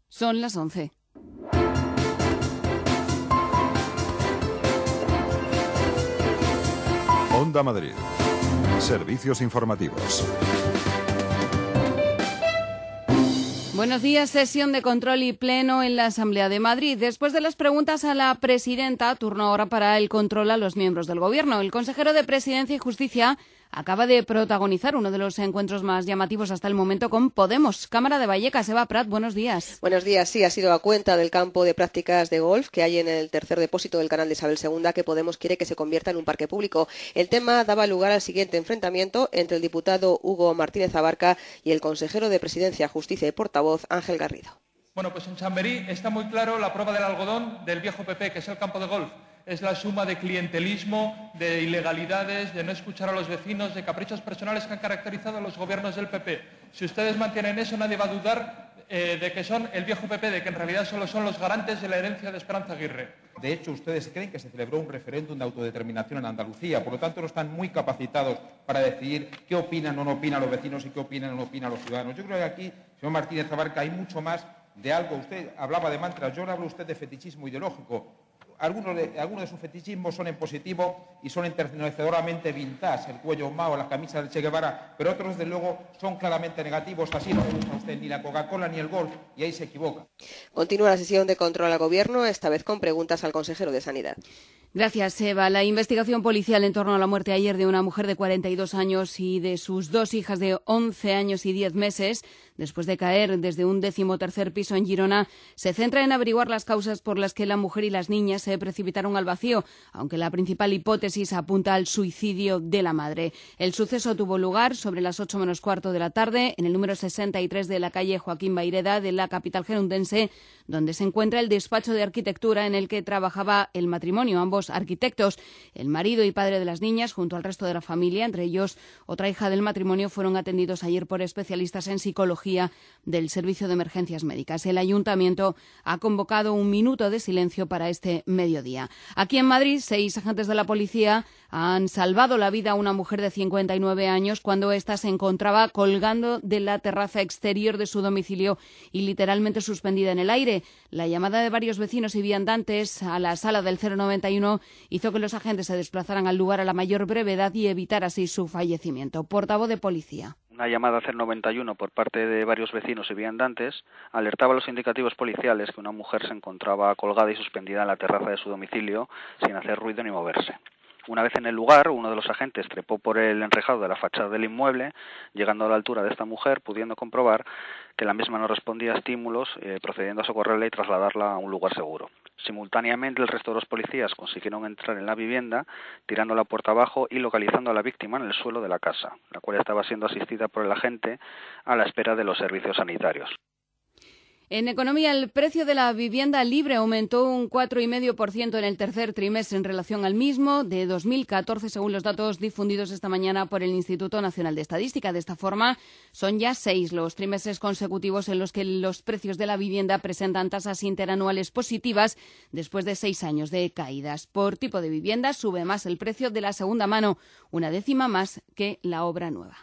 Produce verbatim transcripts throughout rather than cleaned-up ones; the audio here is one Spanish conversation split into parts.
Son las once. Onda Madrid. Servicios informativos. Buenos días. Sesión de control y pleno en la Asamblea de Madrid. Después de las preguntas a la presidenta, turno ahora para el control a los miembros del Gobierno. El consejero de Presidencia y Justicia acaba de protagonizar uno de los encuentros más llamativos hasta el momento con Podemos. Cámara de Vallecas, Eva Prat, buenos días. Buenos días. Sí, ha sido a cuenta del campo de prácticas de golf que hay en el tercer depósito del canal de Isabel segunda que Podemos quiere que se convierta en un parque público. El tema daba lugar al siguiente enfrentamiento entre el diputado Hugo Martínez Abarca y el consejero de Presidencia, Justicia y portavoz Ángel Garrido. Bueno, pues en Chamberí está muy claro la prueba del algodón del viejo P P, que es el campo de golf. Es la suma de clientelismo, de ilegalidades, de no escuchar a los vecinos, de caprichos personales que han caracterizado a los gobiernos del P P. Si ustedes mantienen eso, nadie va a dudar eh, de que son el viejo P P, de que en realidad solo son los garantes de la herencia de Esperanza Aguirre. De hecho, ustedes creen que se celebró un referéndum de autodeterminación en Andalucía, por lo tanto no están muy capacitados para decidir qué opinan o no opinan los vecinos y qué opinan o no opinan los ciudadanos. Yo creo que aquí, señor Martínez Abarca, hay mucho más de algo. Usted hablaba de mantras, yo le hablo a usted de fetichismo ideológico. Algunos de, algunos de sus fetichismos son en positivo y son enternecedoramente vintage, el cuello Mao, las camisas del Che Guevara, pero otros, desde luego, son claramente negativos. Así no le gusta a usted ni la Coca-Cola ni el golf, y ahí se equivoca. Continúa la sesión de control al Gobierno, esta vez con preguntas al consejero de Sanidad. Gracias, Eva. La investigación policial en torno a la muerte ayer de una mujer de cuarenta y dos años y de sus dos hijas de once años y diez meses, después de caer desde un decimotercer piso en Girona, se centra en averiguar las causas por las que la mujer y las niñas se precipitaron al vacío, aunque la principal hipótesis apunta al suicidio de la madre. El suceso tuvo lugar sobre las ocho menos cuarto de la tarde en el número sesenta y tres de la calle Joaquín Baireda de la capital gerundense, donde se encuentra el despacho de arquitectura en el que trabajaba el matrimonio. Ambos arquitectos, el marido y padre de las niñas, junto al resto de la familia, entre ellos otra hija del matrimonio, fueron atendidos ayer por especialistas en psicología del Servicio de Emergencias Médicas. El Ayuntamiento ha convocado un minuto de silencio para este mediodía. Aquí en Madrid, seis agentes de la policía han salvado la vida a una mujer de cincuenta y nueve años cuando ésta se encontraba colgando de la terraza exterior de su domicilio y literalmente suspendida en el aire. La llamada de varios vecinos y viandantes a la sala del cero noventa y uno hizo que los agentes se desplazaran al lugar a la mayor brevedad y evitar así su fallecimiento. Portavoz de policía. Una llamada cero noventa y uno por parte de varios vecinos y viandantes alertaba a los indicativos policiales que una mujer se encontraba colgada y suspendida en la terraza de su domicilio sin hacer ruido ni moverse. Una vez en el lugar, uno de los agentes trepó por el enrejado de la fachada del inmueble, llegando a la altura de esta mujer, pudiendo comprobar que la misma no respondía a estímulos, eh, procediendo a socorrerla y trasladarla a un lugar seguro. Simultáneamente, el resto de los policías consiguieron entrar en la vivienda, tirando la puerta abajo y localizando a la víctima en el suelo de la casa, la cual estaba siendo asistida por el agente a la espera de los servicios sanitarios. En economía, el precio de la vivienda libre aumentó un cuatro coma cinco por ciento en el tercer trimestre en relación al mismo de dos mil catorce, según los datos difundidos esta mañana por el Instituto Nacional de Estadística. De esta forma, son ya seis los trimestres consecutivos en los que los precios de la vivienda presentan tasas interanuales positivas después de seis años de caídas. Por tipo de vivienda, sube más el precio de la segunda mano, una décima más que la obra nueva.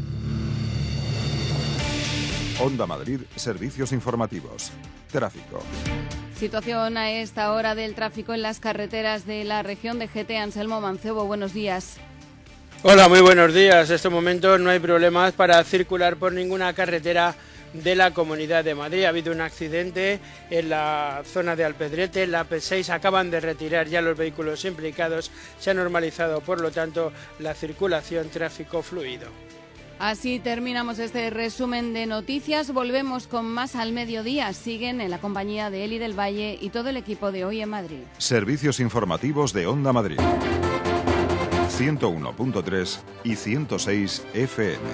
Onda Madrid, servicios informativos. Tráfico. Situación a esta hora del tráfico en las carreteras de la región de G T. Anselmo Mancebo, buenos días. Hola, muy buenos días. En estos momentos no hay problemas para circular por ninguna carretera de la Comunidad de Madrid. Ha habido un accidente en la zona de Alpedrete, en la P seis. Acaban de retirar ya los vehículos implicados. Se ha normalizado, por lo tanto, la circulación, tráfico fluido. Así terminamos este resumen de noticias. Volvemos con más al mediodía. Siguen en la compañía de Eli del Valle y todo el equipo de Hoy en Madrid. Servicios informativos de Onda Madrid. ciento uno punto tres y ciento seis F M.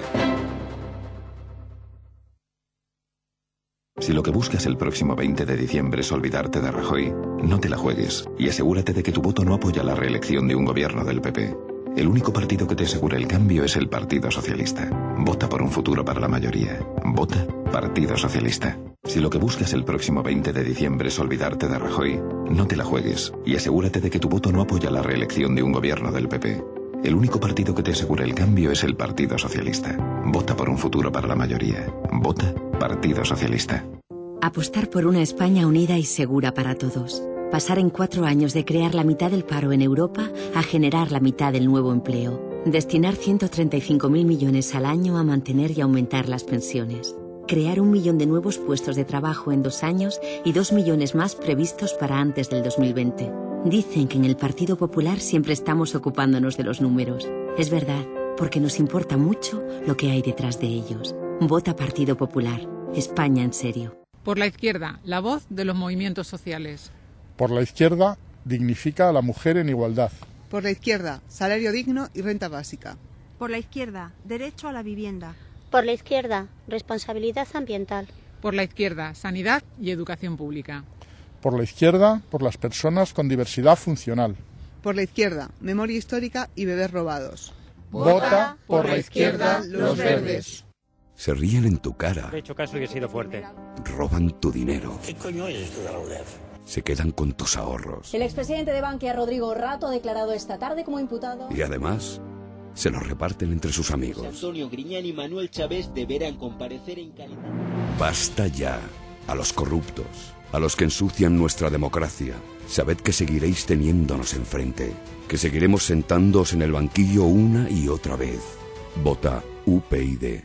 Si lo que buscas el próximo veinte de diciembre es olvidarte de Rajoy, no te la juegues y asegúrate de que tu voto no apoya la reelección de un gobierno del P P. El único partido que te asegura el cambio es el Partido Socialista. Vota por un futuro para la mayoría. Vota Partido Socialista. Si lo que buscas el próximo veinte de diciembre es olvidarte de Rajoy, no te la juegues y asegúrate de que tu voto no apoya la reelección de un gobierno del P P. El único partido que te asegura el cambio es el Partido Socialista. Vota por un futuro para la mayoría. Vota Partido Socialista. Apostar por una España unida y segura para todos. Pasar en cuatro años de crear la mitad del paro en Europa a generar la mitad del nuevo empleo. Destinar ciento treinta y cinco mil millones al año a mantener y aumentar las pensiones. Crear un millón de nuevos puestos de trabajo en dos años y dos millones más previstos para antes del dos mil veinte. Dicen que en el Partido Popular siempre estamos ocupándonos de los números. Es verdad, porque nos importa mucho lo que hay detrás de ellos. Vota Partido Popular. España en serio. Por la izquierda, la voz de los movimientos sociales. Por la izquierda, dignifica a la mujer en igualdad. Por la izquierda, salario digno y renta básica. Por la izquierda, derecho a la vivienda. Por la izquierda, responsabilidad ambiental. Por la izquierda, sanidad y educación pública. Por la izquierda, por las personas con diversidad funcional. Por la izquierda, memoria histórica y bebés robados. Vota por la izquierda los verdes. Se ríen en tu cara. He hecho caso y he sido fuerte. Roban tu dinero. ¿Qué coño es esto de la U D E F? Se quedan con tus ahorros. El expresidente de Bankia, Rodrigo Rato, ha declarado esta tarde como imputado. Y además, se los reparten entre sus amigos. Antonio Griñán y Manuel Chávez deberán comparecer en calidad. Basta ya a los corruptos, a los que ensucian nuestra democracia. Sabed que seguiréis teniéndonos enfrente, que seguiremos sentándoos en el banquillo una y otra vez. Vota U P yD.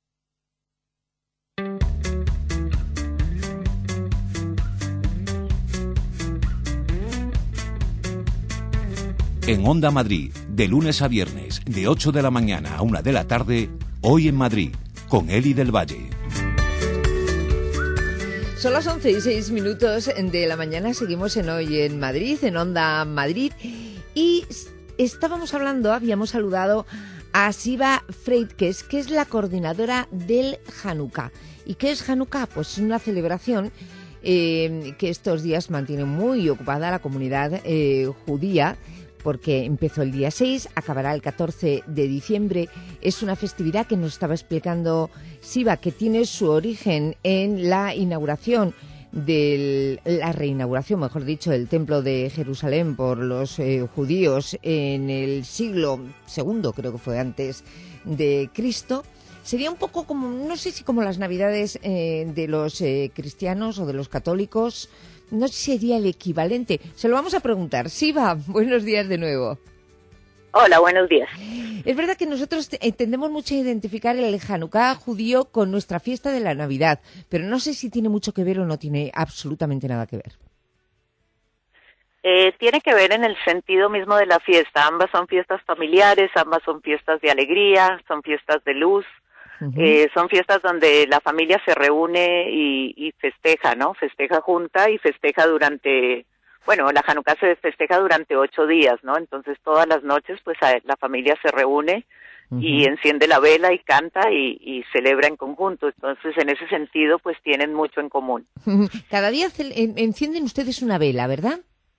En Onda Madrid, de lunes a viernes, de ocho de la mañana a una de la tarde, Hoy en Madrid, con Eli del Valle. Son las once y seis minutos de la mañana, seguimos en Hoy en Madrid, en Onda Madrid, y estábamos hablando, habíamos saludado a Siva Freidkes, que es la coordinadora del Hanukkah. ¿Y qué es Hanukkah? Pues es una celebración eh, que estos días mantiene muy ocupada la comunidad eh, judía, porque empezó el día seis, acabará el catorce de diciembre. Es una festividad que nos estaba explicando Siva, que tiene su origen en la inauguración, de la reinauguración, mejor dicho, del Templo de Jerusalén por los eh, judíos en el siglo segundo, creo que fue antes de Cristo. Sería un poco como, no sé si como las Navidades eh, de los eh, cristianos o de los católicos. No sería el equivalente. Se lo vamos a preguntar. Siva, buenos días de nuevo. Hola, buenos días. Es verdad que nosotros tendemos mucho a identificar el Hanukkah judío con nuestra fiesta de la Navidad, pero no sé si tiene mucho que ver o no tiene absolutamente nada que ver. Eh, tiene que ver en el sentido mismo de la fiesta. Ambas son fiestas familiares, ambas son fiestas de alegría, son fiestas de luz. Uh-huh. Eh, son fiestas donde la familia se reúne y, y festeja, ¿no? Festeja junta y festeja durante, bueno, la Hanukkah se festeja durante ocho días, ¿no? Entonces todas las noches, pues la familia se reúne uh-huh. y enciende la vela y canta y, y celebra en conjunto. Entonces, en ese sentido, pues tienen mucho en común. Cada día encienden ustedes una vela, ¿verdad?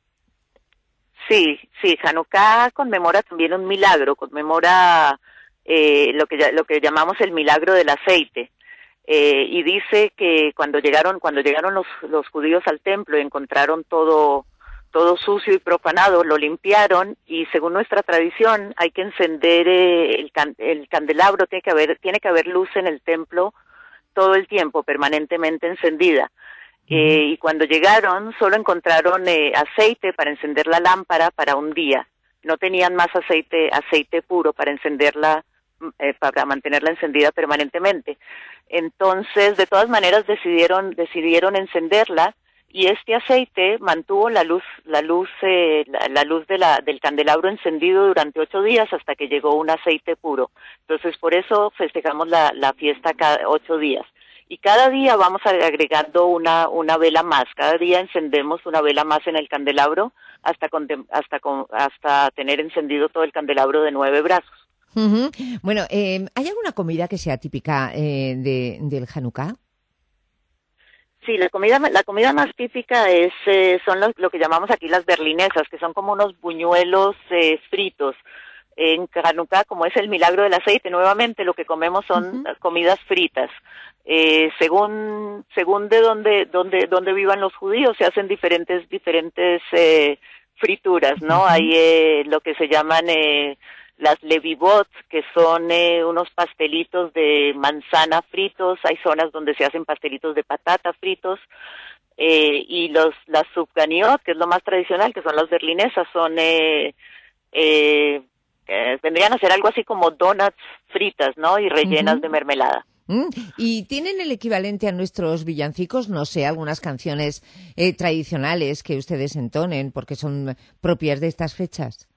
Sí, sí. Hanukkah conmemora también un milagro, conmemora Eh, lo que lo que llamamos el milagro del aceite, eh, y dice que cuando llegaron cuando llegaron los los judíos al templo y encontraron todo todo sucio y profanado, lo limpiaron y según nuestra tradición hay que encender eh, el, can, el candelabro, tiene que haber tiene que haber luz en el templo todo el tiempo, permanentemente encendida. Eh, y cuando llegaron solo encontraron eh, aceite para encender la lámpara para un día. No tenían más aceite aceite puro para encenderla. Eh, para mantenerla encendida permanentemente. Entonces, de todas maneras, decidieron decidieron encenderla y este aceite mantuvo la luz la luz eh, la, la luz de la del candelabro encendido durante ocho días hasta que llegó un aceite puro. Entonces, por eso festejamos la, la fiesta cada ocho días. Y cada día vamos agregando una una vela más. Cada día encendemos una vela más en el candelabro hasta con, hasta con, hasta tener encendido todo el candelabro de nueve brazos. Uh-huh. Bueno, eh, ¿hay alguna comida que sea típica eh, de, del Hanukkah? Sí, la comida la comida más típica es eh, son lo, lo que llamamos aquí las berlinesas, que son como unos buñuelos eh, fritos. En Hanukkah, como es el milagro del aceite, nuevamente lo que comemos son uh-huh. comidas fritas. Eh, según según de dónde dónde dónde vivan los judíos, se hacen diferentes diferentes eh, frituras, ¿no? Uh-huh. Hay eh, lo que se llaman eh, las levivot, que son eh, unos pastelitos de manzana fritos. Hay zonas donde se hacen pastelitos de patata fritos. Eh, y los las subganiot, que es lo más tradicional, que son las berlinesas, son eh, eh, eh, vendrían a ser algo así como donuts fritas, ¿no? Y rellenas uh-huh. de mermelada. Mm, ¿Y tienen el equivalente a nuestros villancicos? No sé, algunas canciones eh, tradicionales que ustedes entonen porque son propias de estas fechas.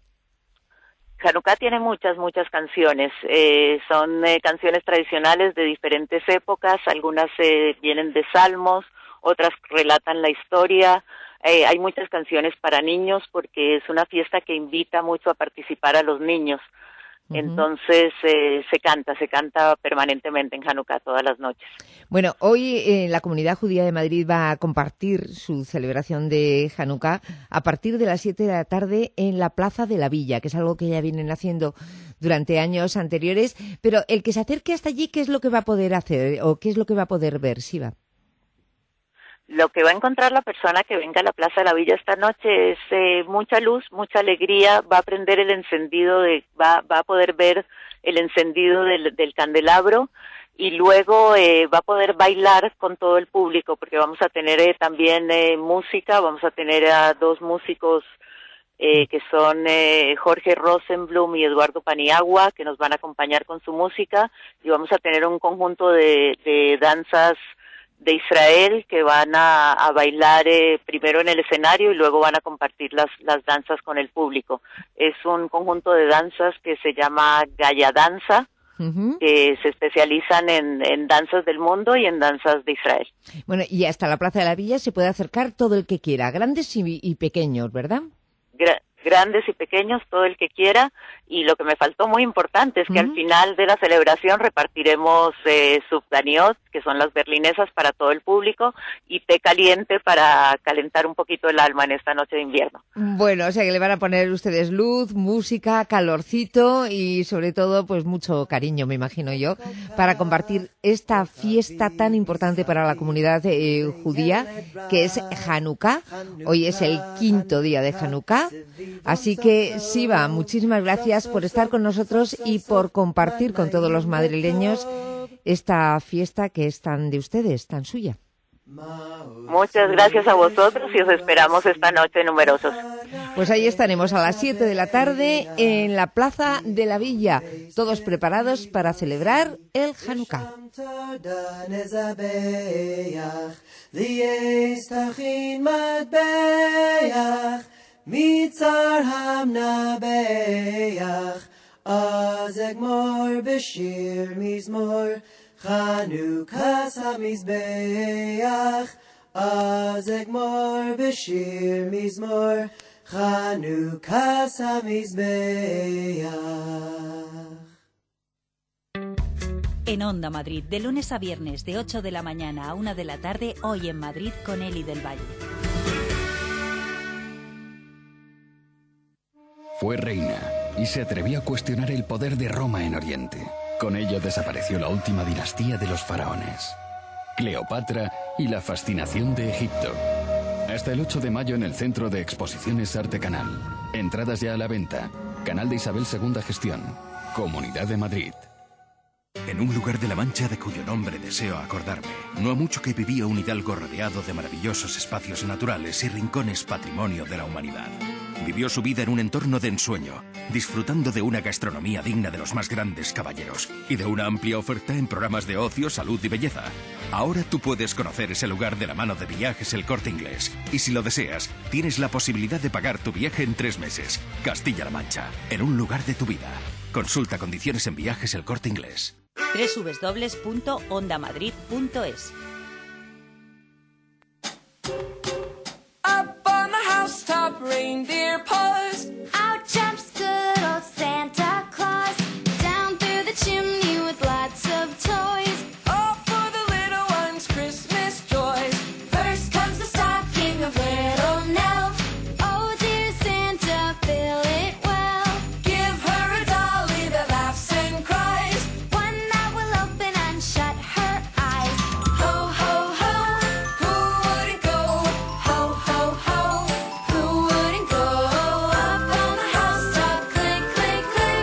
Hanukkah tiene muchas, muchas canciones. Eh, son eh, canciones tradicionales de diferentes épocas. Algunas eh, vienen de salmos, otras relatan la historia. Eh, hay muchas canciones para niños porque es una fiesta que invita mucho a participar a los niños. Uh-huh. Entonces eh, se canta, se canta permanentemente en Hanukkah todas las noches. Bueno, hoy eh, la Comunidad Judía de Madrid va a compartir su celebración de Hanukkah a partir de las siete de la tarde en la Plaza de la Villa, que es algo que ya vienen haciendo durante años anteriores. Pero el que se acerque hasta allí, ¿qué es lo que va a poder hacer o qué es lo que va a poder ver, Siva? Lo que va a encontrar la persona que venga a la Plaza de la Villa esta noche es eh, mucha luz, mucha alegría, va a prender el encendido, de, va, va a poder ver el encendido del, del candelabro y luego eh, va a poder bailar con todo el público porque vamos a tener eh, también eh, música, vamos a tener a dos músicos eh, que son eh, Jorge Rosenblum y Eduardo Paniagua que nos van a acompañar con su música y vamos a tener un conjunto de, de danzas de Israel que van a, a bailar eh, primero en el escenario y luego van a compartir las, las danzas con el público. Es un conjunto de danzas que se llama Gaya Danza, uh-huh. que se especializan en, en danzas del mundo y en danzas de Israel. Bueno, y hasta la Plaza de la Villa se puede acercar todo el que quiera, grandes y, y pequeños, ¿verdad? Gra- grandes y pequeños, todo el que quiera, y lo que me faltó muy importante es que uh-huh. al final de la celebración repartiremos eh, subganiot, que son las berlinesas para todo el público, y té caliente para calentar un poquito el alma en esta noche de invierno. Bueno, o sea que le van a poner ustedes luz, música, calorcito y sobre todo pues mucho cariño, me imagino yo, para compartir esta fiesta tan importante para la comunidad eh, judía, que es Hanukkah. Hoy es el quinto día de Hanukkah. Así que, Siva, muchísimas gracias por estar con nosotros y por compartir con todos los madrileños esta fiesta que es tan de ustedes, tan suya. Muchas gracias a vosotros y os esperamos esta noche numerosos. Pues ahí estaremos a las siete de la tarde en la Plaza de la Villa, todos preparados para celebrar el Hanukkah. Mitzar hamnabeach, az egmor b'shir mizmor, Chanukas hamizbeach, az egmor b'shir mizmor, Chanukas hamizbeach. En Onda Madrid, de lunes a viernes, de ocho de la mañana a una de la tarde, hoy en Madrid con Eli del Valle. Fue reina y se atrevió a cuestionar el poder de Roma en Oriente. Con ello desapareció la última dinastía de los faraones, Cleopatra y la fascinación de Egipto. Hasta el ocho de mayo en el Centro de Exposiciones Arte Canal. Entradas ya a la venta. Canal de Isabel segunda Gestión. Comunidad de Madrid. En un lugar de la Mancha de cuyo nombre deseo acordarme, no ha mucho que vivía un hidalgo rodeado de maravillosos espacios naturales y rincones patrimonio de la humanidad. Vivió su vida en un entorno de ensueño, disfrutando de una gastronomía digna de los más grandes caballeros y de una amplia oferta en programas de ocio, salud y belleza. Ahora tú puedes conocer ese lugar de la mano de Viajes El Corte Inglés. Y si lo deseas, tienes la posibilidad de pagar tu viaje en tres meses. Castilla-La Mancha, en un lugar de tu vida. Consulta condiciones en Viajes El Corte Inglés. doble u doble u doble u punto onda madrid punto es. Top reindeer paws. Out jumps good old Santa Claus. Down through the chimney with lots of toys. All for the little ones' Christmas joys. First comes the stocking of little Nell. Oh dear Santa, fill it well. Give her a dolly that laughs and cries. One that will open and shut her eyes. Ho, ho, ho, who wouldn't go? Ho, ho, ho. Who wouldn't go up on the housetop? Clink, clink, clink.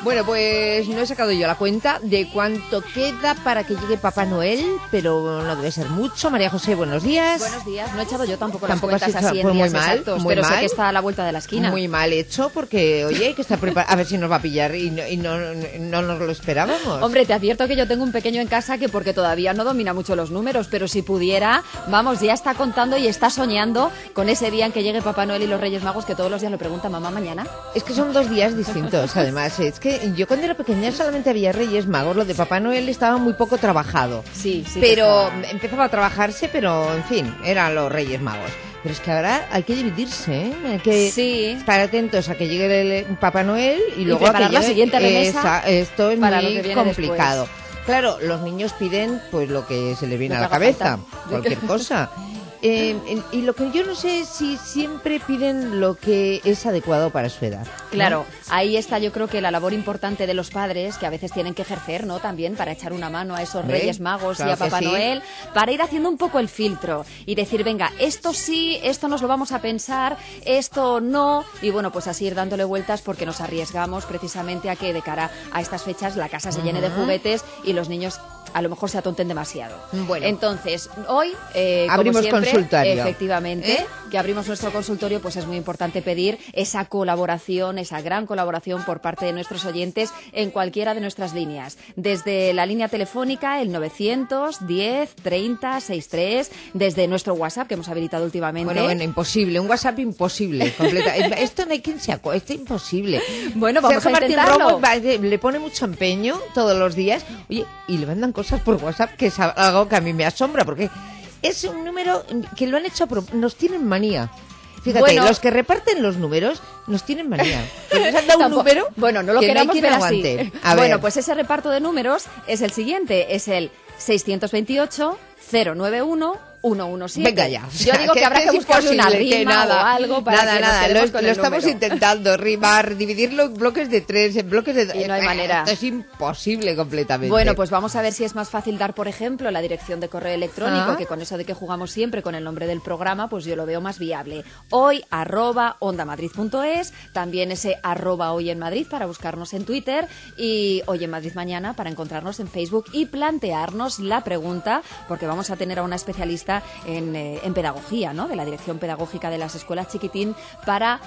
Bueno, pues no he sacado yo la cuenta de cuánto queda para que llegue Papá Noel, pero no debe ser mucho. María José, buenos días. Buenos días. No he echado yo tampoco, Tampoco las has cuentas hecho- así en pues muy días mal, exactos, muy pero sé mal. que está a la vuelta de la esquina. Muy mal hecho, porque, oye, hay que estar preparado. A ver si nos va a pillar y no, y no, no nos lo esperábamos. Hombre, te advierto que yo tengo un pequeño en casa que porque todavía no domina mucho los números, pero si pudiera, vamos, ya está contando y está soñando con ese día en que llegue Papá Noel y los Reyes Magos, que todos los días le pregunta mamá mañana. Es que son dos días distintos, además. Es que yo cuando era pequeña solamente había Reyes Magos. Lo de Papá Noel estaba muy poco trabajado. Sí, sí. Pero empezaba a trabajarse, pero en fin, eran los Reyes Magos. Pero es que ahora hay que dividirse, ¿eh? Hay que Sí. estar atentos a que llegue el Papá Noel y Y luego a que preparar la llegue- siguiente remesa Esa- esto es para muy lo que viene complicado. después. Claro, los niños piden pues lo que se les viene Lo a la que haga cabeza, falta. cualquier cosa. Eh, eh, y lo que yo no sé es si siempre piden lo que es adecuado para su edad, ¿no? Claro, ahí está yo creo que la labor importante de los padres, que a veces tienen que ejercer, ¿no? También para echar una mano a esos Hombre, Reyes Magos claro y a que Papá sí. Noel, para ir haciendo un poco el filtro y decir, venga, esto sí, esto nos lo vamos a pensar, esto no, y bueno, pues así ir dándole vueltas porque nos arriesgamos precisamente a que de cara a estas fechas la casa se llene de Ujú. juguetes y los niños a lo mejor se atonten demasiado. Bueno. Entonces, hoy, eh, como Abrimos siempre, consultorio. efectivamente, ¿Eh? que abrimos nuestro consultorio, pues es muy importante pedir esa colaboración, esa gran colaboración por parte de nuestros oyentes en cualquiera de nuestras líneas. Desde la línea telefónica, el novecientos diez treinta sesenta y tres, desde nuestro WhatsApp que hemos habilitado últimamente. Bueno, bueno, imposible, un WhatsApp imposible, completa. Esto no hay quien se acuerde, esto es imposible. Bueno, vamos Sergio a Martín intentarlo. Romo va- le pone mucho empeño todos los días, oye, y le mandan cosas por WhatsApp que es algo que a mí me asombra, porque es un número que lo han hecho, a pro- nos tienen manía. Fíjate, Bueno. los que reparten los números nos tienen manía. Pues nos han dado un Tampoco- número bueno, no lo que no hay queramos quien ver aguante. así. A Bueno, ver. pues ese reparto de números es el siguiente, es el seiscientos veintiocho cero noventa y uno ciento diecisiete. Venga ya. O Yo sea, digo que, habrá que es buscarle una imposible, que rima nada, o algo para nada, que nos nada. quedemos Lo, con lo el estamos número. intentando rimar, dividirlo en bloques de tres, en bloques de... Y no hay manera. Esto es imposible completamente. Bueno, pues vamos a ver si es más fácil dar, por ejemplo, la dirección de correo electrónico, Ah. que con eso de que jugamos siempre con el nombre del programa, pues yo lo veo más viable. Hoy, arroba ondamadrid.es, también ese arroba hoy en Madrid para buscarnos en Twitter y hoy en Madrid mañana para encontrarnos en Facebook y plantearnos la pregunta, porque vamos a tener a una especialista en, eh, en pedagogía, ¿no? De la dirección pedagógica de las escuelas Chiquitín para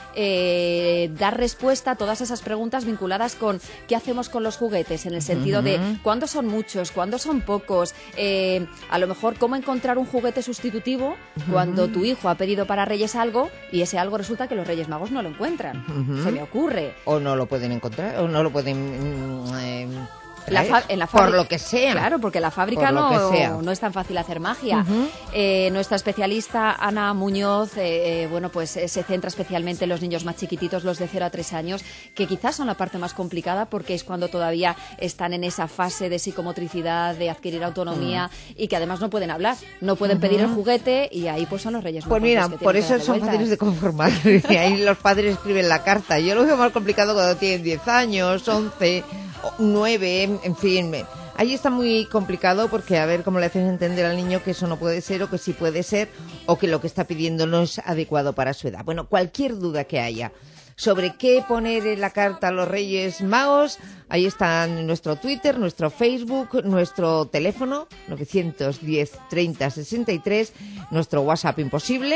eh, dar respuesta a todas esas preguntas vinculadas con qué hacemos con los juguetes, en el sentido de Ujú. cuándo son muchos, cuándo son pocos, eh, a lo mejor cómo encontrar un juguete sustitutivo cuando tu hijo ha pedido para Reyes algo y ese algo resulta que los Reyes Magos no lo encuentran. Ujú. Se me ocurre. O no lo pueden encontrar, o no lo pueden... mm, eh, La traer, fa- en la por fábrica- lo que sea. Claro, porque la fábrica Por lo no, que sea. no es tan fácil hacer magia. Ujú. Eh, nuestra especialista Ana Muñoz, eh, eh, bueno, pues eh, se centra especialmente en los niños más chiquititos, los de cero a tres años, que quizás son la parte más complicada porque es cuando todavía están en esa fase de psicomotricidad, de adquirir autonomía y que además no pueden hablar, no pueden pedir el Ujú. juguete y ahí pues son los Reyes Pues Magos mira, los que por tienen que eso darle son vueltas. fáciles de conformar. Y ahí los padres escriben la carta. Yo lo veo más complicado cuando tienen diez años, once, nueve, en fin. me- Ahí está muy complicado porque a ver cómo le haces entender al niño que eso no puede ser o que sí puede ser o que lo que está pidiendo no es adecuado para su edad. Bueno, cualquier duda que haya sobre qué poner en la carta a los Reyes Magos, ahí están nuestro Twitter, nuestro Facebook, nuestro teléfono novecientos diez treinta sesenta y tres, nuestro WhatsApp imposible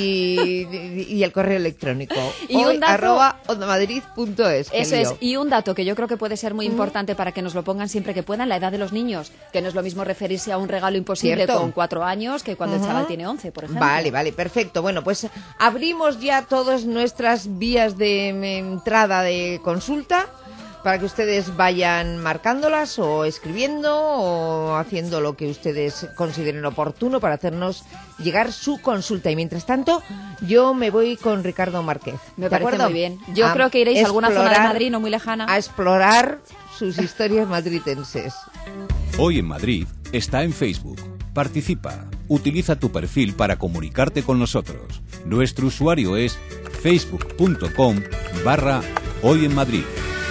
y, y el correo electrónico Y un hoy dato- arroba ondamadrid punto es. Eso es, y un dato que yo creo que puede ser muy importante para que nos lo pongan siempre que puedan, la edad de los niños, que no es lo mismo referirse a un regalo imposible Cierto. con cuatro años que cuando Ujú. el chaval tiene once, por ejemplo. Vale, vale, perfecto. Bueno, pues abrimos ya todas nuestras vías de mm, entrada de consulta para que ustedes vayan marcándolas o escribiendo o haciendo lo que ustedes consideren oportuno para hacernos llegar su consulta. Y mientras tanto, yo me voy con Ricardo Márquez. Me ¿De parece acuerdo? muy bien. Yo A creo que iréis a alguna zona de explorar- Madrid no muy lejana. A explorar sus historias madridenses. Hoy en Madrid está en Facebook. Participa. Utiliza tu perfil para comunicarte con nosotros. Nuestro usuario es facebook.com barra Hoy en Madrid.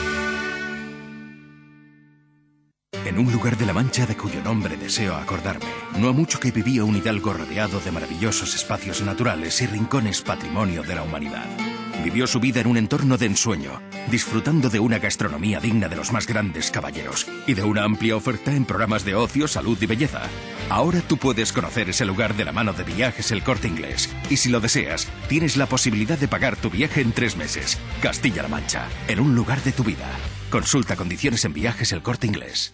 En un lugar de la Mancha de cuyo nombre deseo acordarme, no ha mucho que vivía un hidalgo rodeado de maravillosos espacios naturales y rincones patrimonio de la humanidad. Vivió su vida en un entorno de ensueño, disfrutando de una gastronomía digna de los más grandes caballeros y de una amplia oferta en programas de ocio, salud y belleza. Ahora tú puedes conocer ese lugar de la mano de Viajes El Corte Inglés. Y si lo deseas, tienes la posibilidad de pagar tu viaje en tres meses. Castilla-La Mancha, en un lugar de tu vida. Consulta condiciones en Viajes El Corte Inglés.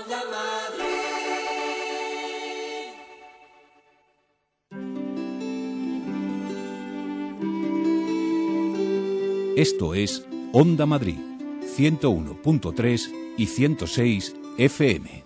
Esto es Onda Madrid, ciento uno punto tres y ciento seis F M.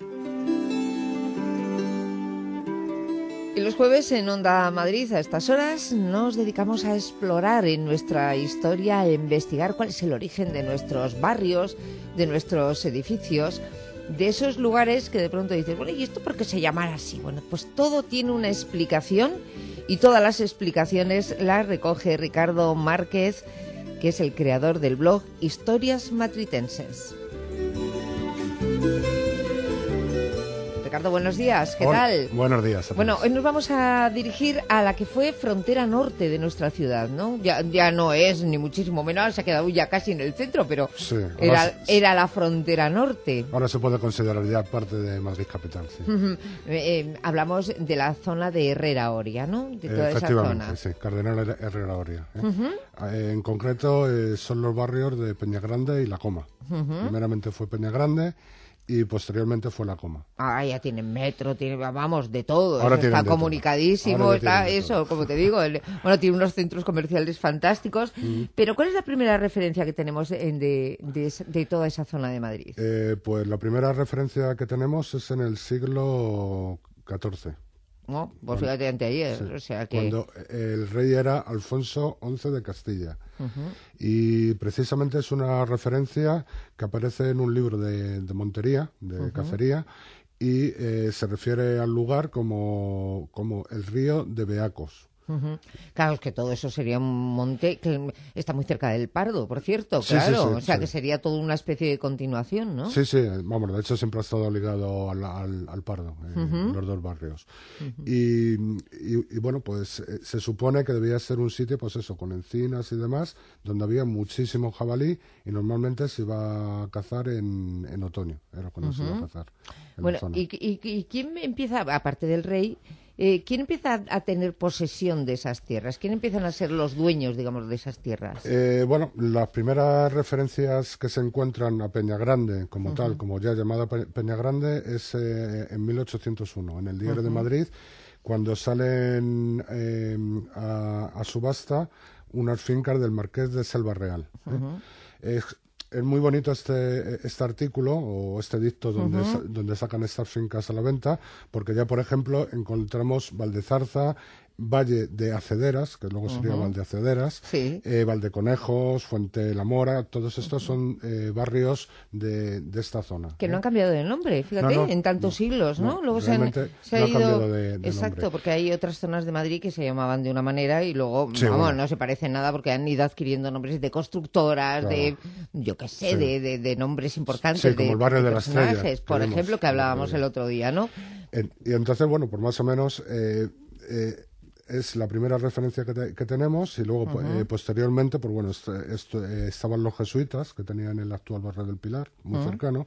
Y los jueves en Onda Madrid, a estas horas, nos dedicamos a explorar en nuestra historia, a investigar cuál es el origen de nuestros barrios, de nuestros edificios, de esos lugares que de pronto dices, bueno, ¿y esto por qué se llamará así? Bueno, pues todo tiene una explicación y todas las explicaciones las recoge Ricardo Márquez, que es el creador del blog Historias Matritenses. Ricardo, buenos días, ¿qué Hola, tal? Buenos días. Bueno, hoy nos vamos a dirigir a la que fue frontera norte de nuestra ciudad, ¿no? Ya, ya no es, ni muchísimo menos, se ha quedado ya casi en el centro, pero sí, era, se, era la frontera norte. Ahora se puede considerar ya parte de Madrid capital, sí. Uh-huh. eh, hablamos de la zona de Herrera Oria, ¿no? De toda esa zona. Sí, Cardenal Herrera Oria. ¿eh? Uh-huh. eh, en concreto eh, son los barrios de Peñagrande y La Coma. Uh-huh. Primeramente fue Peñagrande y posteriormente fue La Coma. Ah, ya tienen metro, tiene, vamos, de todo. Ahora Eso está comunicadísimo, está eso, como te digo. El, bueno, tiene unos centros comerciales fantásticos. Mm. Pero ¿cuál es la primera referencia que tenemos en de, de, de toda esa zona de Madrid? Eh, pues la primera referencia que tenemos es en el siglo catorce. No, pues fíjate anteayer, sí, o sea que... Cuando el rey era Alfonso once de Castilla. Uh-huh. Y precisamente es una referencia que aparece en un libro de, de montería, de uh-huh. cacería, y eh, se refiere al lugar como, como el río de Beacos. Uh-huh. Claro, es que todo eso sería un monte que está muy cerca del Pardo, por cierto, claro, sí, sí, sí, o sea sí. que sería toda una especie de continuación, ¿no? Sí, sí, vamos, de hecho siempre ha estado ligado al, al, al Pardo, eh, uh-huh. los dos barrios. Uh-huh. y, y, y bueno, pues eh, se supone que debía ser un sitio, pues eso, con encinas y demás, donde había muchísimo jabalí y normalmente se iba a cazar en, en otoño, era cuando uh-huh. se iba a cazar. Bueno, y, y, ¿y quién empieza, aparte del rey, Eh, ¿quién empieza a tener posesión de esas tierras? ¿Quién empiezan a ser los dueños, digamos, de esas tierras? Eh, bueno, las primeras referencias que se encuentran a Peñagrande como uh-huh. tal, como ya llamada Pe- Peñagrande, es eh, en mil ochocientos uno, en el Diario uh-huh. de Madrid, cuando salen eh, a, a subasta unas fincas del Marqués de Selva Real. ¿eh? Uh-huh. Es, Es muy bonito este este artículo o este dicto donde, uh-huh. donde sacan estas fincas a la venta, porque ya, por ejemplo, encontramos Valdezarza, Valle de Acederas, que luego sería uh-huh. Valdeacederas, sí. eh, Valdeconejos, Fuente La Mora, todos estos son eh, barrios de, de esta zona. Que ¿eh? no han cambiado de nombre, fíjate, no, no, en tantos no, siglos, ¿no? no Luego se han, se ha no ido... cambiado de, de Exacto, nombre. porque hay otras zonas de Madrid que se llamaban de una manera y luego, sí, vamos, bueno. no se parecen nada porque han ido adquiriendo nombres de constructoras, claro. de, yo qué sé, sí. de, de, de nombres importantes, sí, como de, el barrio de, de las estrellas, por tenemos, ejemplo, que hablábamos el otro día, ¿no? En, y entonces, bueno, pues más o menos... Eh, eh, es la primera referencia que, te, que tenemos y luego uh-huh. eh, posteriormente pues bueno est- est- eh, estaban los jesuitas que tenían el actual barrio del Pilar muy uh-huh. cercano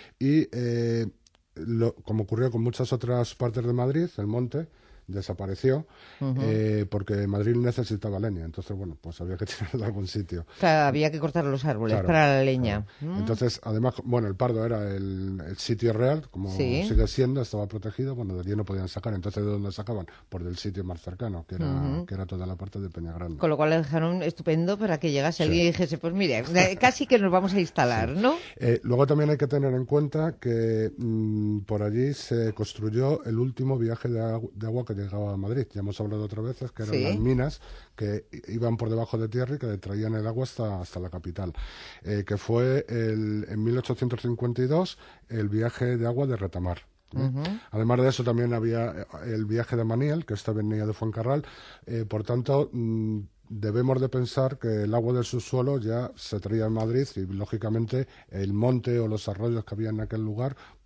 y eh, lo, como ocurrió con muchas otras partes de Madrid, el monte desapareció uh-huh. eh, porque Madrid necesitaba leña, entonces bueno, pues había que tirarla de algún sitio. Claro, había que cortar los árboles claro, para la leña. Claro. Mm. Entonces, además, bueno, el Pardo era el, el sitio real, como sí. sigue siendo, estaba protegido, bueno, de allí no podían sacar, entonces ¿de dónde sacaban? Pues del sitio más cercano, que era, uh-huh. que era toda la parte de Peñagrande. Con lo cual le dejaron estupendo para que llegase sí. alguien y dijese, pues mire, casi que nos vamos a instalar, sí. ¿no? Eh, luego también hay que tener en cuenta que mmm, por allí se construyó el último viaje de, agu- de agua que llegaba a Madrid. Ya hemos hablado otras veces que eran sí. las minas que iban por debajo de tierra y que traían el agua hasta, hasta la capital, eh, que fue el, en mil ochocientos cincuenta y dos el viaje de agua de Retamar. ¿eh? Uh-huh. Además de eso también había el viaje de Maniel, que esta venía de Fuencarral, eh, por tanto mmm, debemos de pensar que el agua del subsuelo ya se traía en Madrid y lógicamente el monte o los arroyos que había en aquel lugar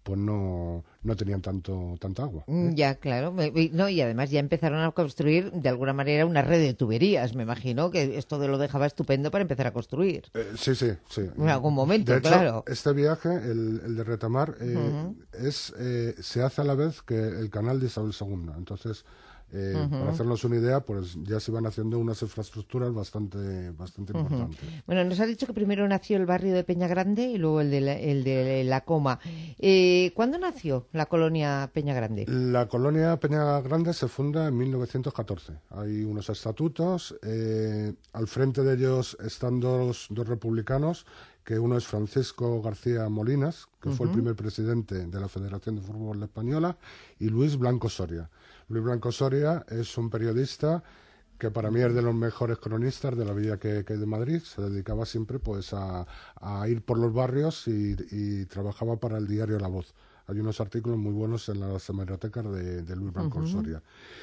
pues no, no tenían tanto tanta agua. Mm, Ya, claro. Me- y- No, y además ya empezaron a construir de alguna manera una red de tuberías. Me imagino que esto de lo dejaba estupendo para empezar a construir. Eh, sí, sí, sí. En algún momento, de hecho, claro. este viaje, el, el de retamar, eh, Ujú. es eh, se hace a la vez que el canal de Isabel segunda. Entonces, eh, Ujú. para hacernos una idea, pues ya se iban haciendo unas infraestructuras bastante, bastante Ujú. importantes. Bueno, nos ha dicho que primero nació el barrio de Peña Grande y luego el de la, el de la Coma. Eh, ¿Cuándo nació la colonia Peña Grande? La colonia Peña Grande se funda en mil novecientos catorce. Hay unos estatutos, eh, al frente de ellos están dos, dos republicanos, que uno es Francisco García Molinas, que fue el Ujú. primer presidente de la Federación de Fútbol Española, y Luis Blanco Soria. Luis Blanco Soria es un periodista que para mí es de los mejores cronistas de la vida que, que hay de Madrid. Se dedicaba siempre pues a, a ir por los barrios y, y trabajaba para el diario La Voz. Hay unos artículos muy buenos en las hemerotecas de, de Luis Blanco Ujú. Soria.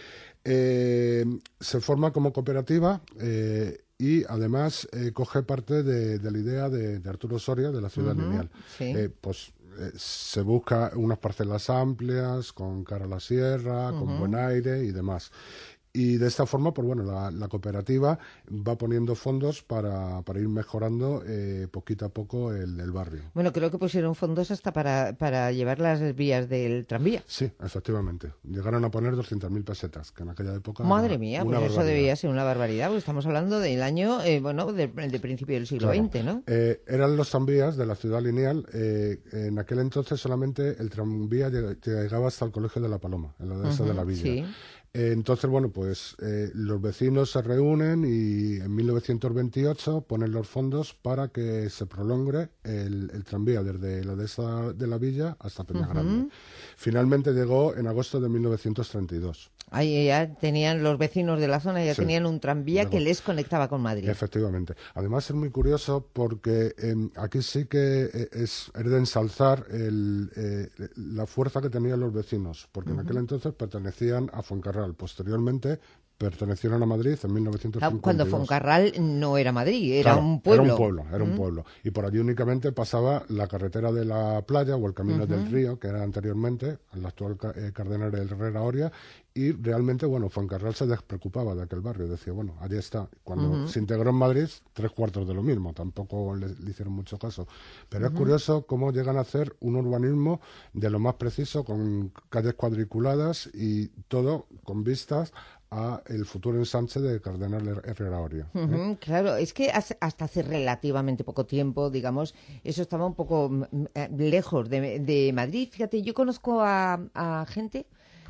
Eh, se forma como cooperativa eh, y además eh, coge parte de, de la idea de, de Arturo Soria, de la ciudad Ujú, lineal. sí. Eh, pues eh, se busca unas parcelas amplias, con cara a la sierra, con Ujú. buen aire y demás. Y de esta forma, pues bueno, la, la cooperativa va poniendo fondos para, para ir mejorando eh, poquito a poco el, el barrio. Bueno, creo que pusieron fondos hasta para, para llevar las vías del tranvía. Sí, efectivamente. Llegaron a poner doscientas mil pesetas, que en aquella época... Madre era mía, una pues eso barbaridad. debía ser una barbaridad, porque estamos hablando del año, eh, bueno, de, de principio del siglo Claro. veinte, ¿no? Eh, eran los tranvías de la ciudad lineal. Eh, en aquel entonces solamente el tranvía lleg- llegaba hasta el Colegio de la Paloma, en la dehesa Ujú, de la Villa. sí. Eh, entonces, bueno, pues eh, los vecinos se reúnen y en mil novecientos veintiocho ponen los fondos para que se prolongue el, el tranvía desde la dehesa de la Villa hasta Peña Ujú. Grande. Finalmente llegó en agosto de mil novecientos treinta y dos. Ahí ya tenían los vecinos de la zona, ya Sí. tenían un tranvía Luego- que les conectaba con Madrid. Efectivamente. Además es muy curioso porque eh, aquí sí que eh, es, es de ensalzar el, eh, la fuerza que tenían los vecinos, porque en Ujú. aquel entonces pertenecían a Fuencarral. Posteriormente pertenecieron a Madrid en mil novecientos cincuenta y dos. Cuando Foncarral no era Madrid, era Claro, un pueblo. Era un pueblo, era un Mm. pueblo. Y por allí únicamente pasaba la carretera de la playa o el camino Ujú. del río, que era anteriormente el actual ca- eh, Cardenal Herrera Oria, y realmente, bueno, Fuencarral se despreocupaba de aquel barrio. Decía, bueno, allí está. Cuando Ujú. se integró en Madrid, tres cuartos de lo mismo. Tampoco le, le hicieron mucho caso. Pero es Ujú. curioso cómo llegan a hacer un urbanismo de lo más preciso, con calles cuadriculadas y todo con vistas a el futuro ensanche de Cardenal Herrera Oria. ¿eh? Ujú, claro, es que hace- hasta hace relativamente poco tiempo, digamos, eso estaba un poco mm, eh, lejos de, de Madrid. Fíjate, yo conozco a, a gente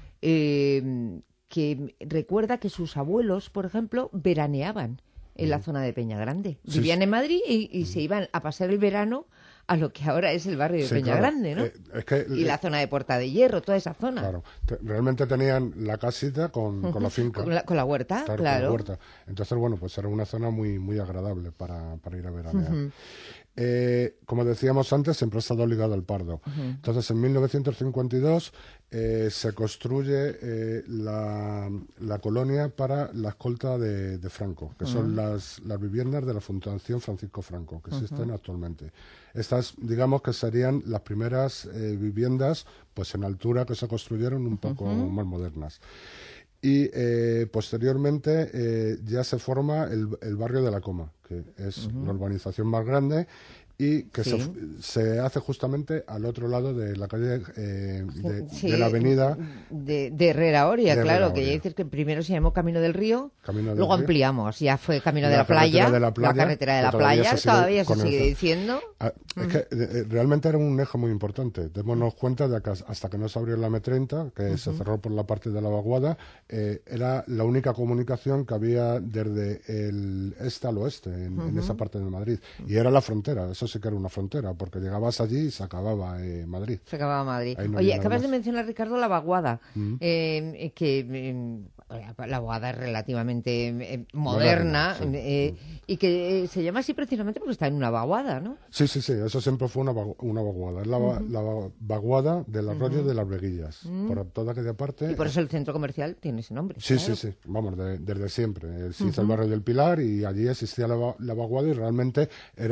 eh, que recuerda que sus abuelos, por ejemplo, veraneaban en la zona de Peña Grande. Sí, Vivían sí. en Madrid y, y se iban a pasar el verano a lo que ahora es el barrio de Sí, Peña claro. Grande, ¿no? Eh, es que, y la zona de Puerta de Hierro, toda esa zona. Claro, te- realmente tenían la casita con, con la Ujú, finca. con la- con la huerta, con claro. la huerta. Entonces, bueno, pues era una zona muy muy agradable para, para ir a veranear. Ujú. Eh, como decíamos antes, siempre ha estado ligado al Pardo. Ujú. Entonces, en mil novecientos cincuenta y dos eh, se construye eh, la, la colonia para la escolta de, de Franco, que son Ujú. las, las viviendas de la Fundación Francisco Franco, que existen Ujú. actualmente. Estas, digamos que serían las primeras eh, viviendas pues en altura que se construyeron un poco Ujú. más modernas. Y eh, posteriormente eh, ya se forma el, el barrio de la Coma, que es Ujú. la urbanización más grande y que Sí. se, se hace justamente al otro lado de la calle eh, de, Sí, de la avenida de, de Herrera Oria, de claro, Herrera que ya Oria. dices que primero se llamó Camino del Río, Camino del luego Río. ampliamos, ya fue Camino de La la, playa, carretera de la playa, carretera de que la todavía playa, se sigue todavía se con el- sigue diciendo. Ah, es que eh, realmente era un eje muy importante. Démonos cuenta de que as- hasta que no se abrió la eme treinta, que se Ujú. cerró por la parte de la vaguada, eh, era la única comunicación que había desde el este al oeste, en, en Ujú. esa parte de Madrid. Y era la frontera, eso sí que era una frontera, porque llegabas allí y se acababa eh, Madrid. Se acababa Madrid. Ahí no Oye, había nada acabas de más. mencionar, Ricardo, la vaguada, Mm. eh, que eh, la vaguada es relativamente eh, moderna, Moderna, sí. eh, y que eh, se llama así precisamente porque está en una vaguada, ¿no? Sí, sí, sí, eso siempre fue una, vagu- una vaguada. Es la, va- Ujú. la va- vaguada del arroyo Ujú. de las Veguillas. Mm. Por toda aquella parte. Y por eso el centro comercial tiene ese nombre. Sí, claro. sí, sí, vamos, de- desde siempre. Eh, Se hizo Ujú. el barrio del Pilar y allí existía la, va- la vaguada y realmente era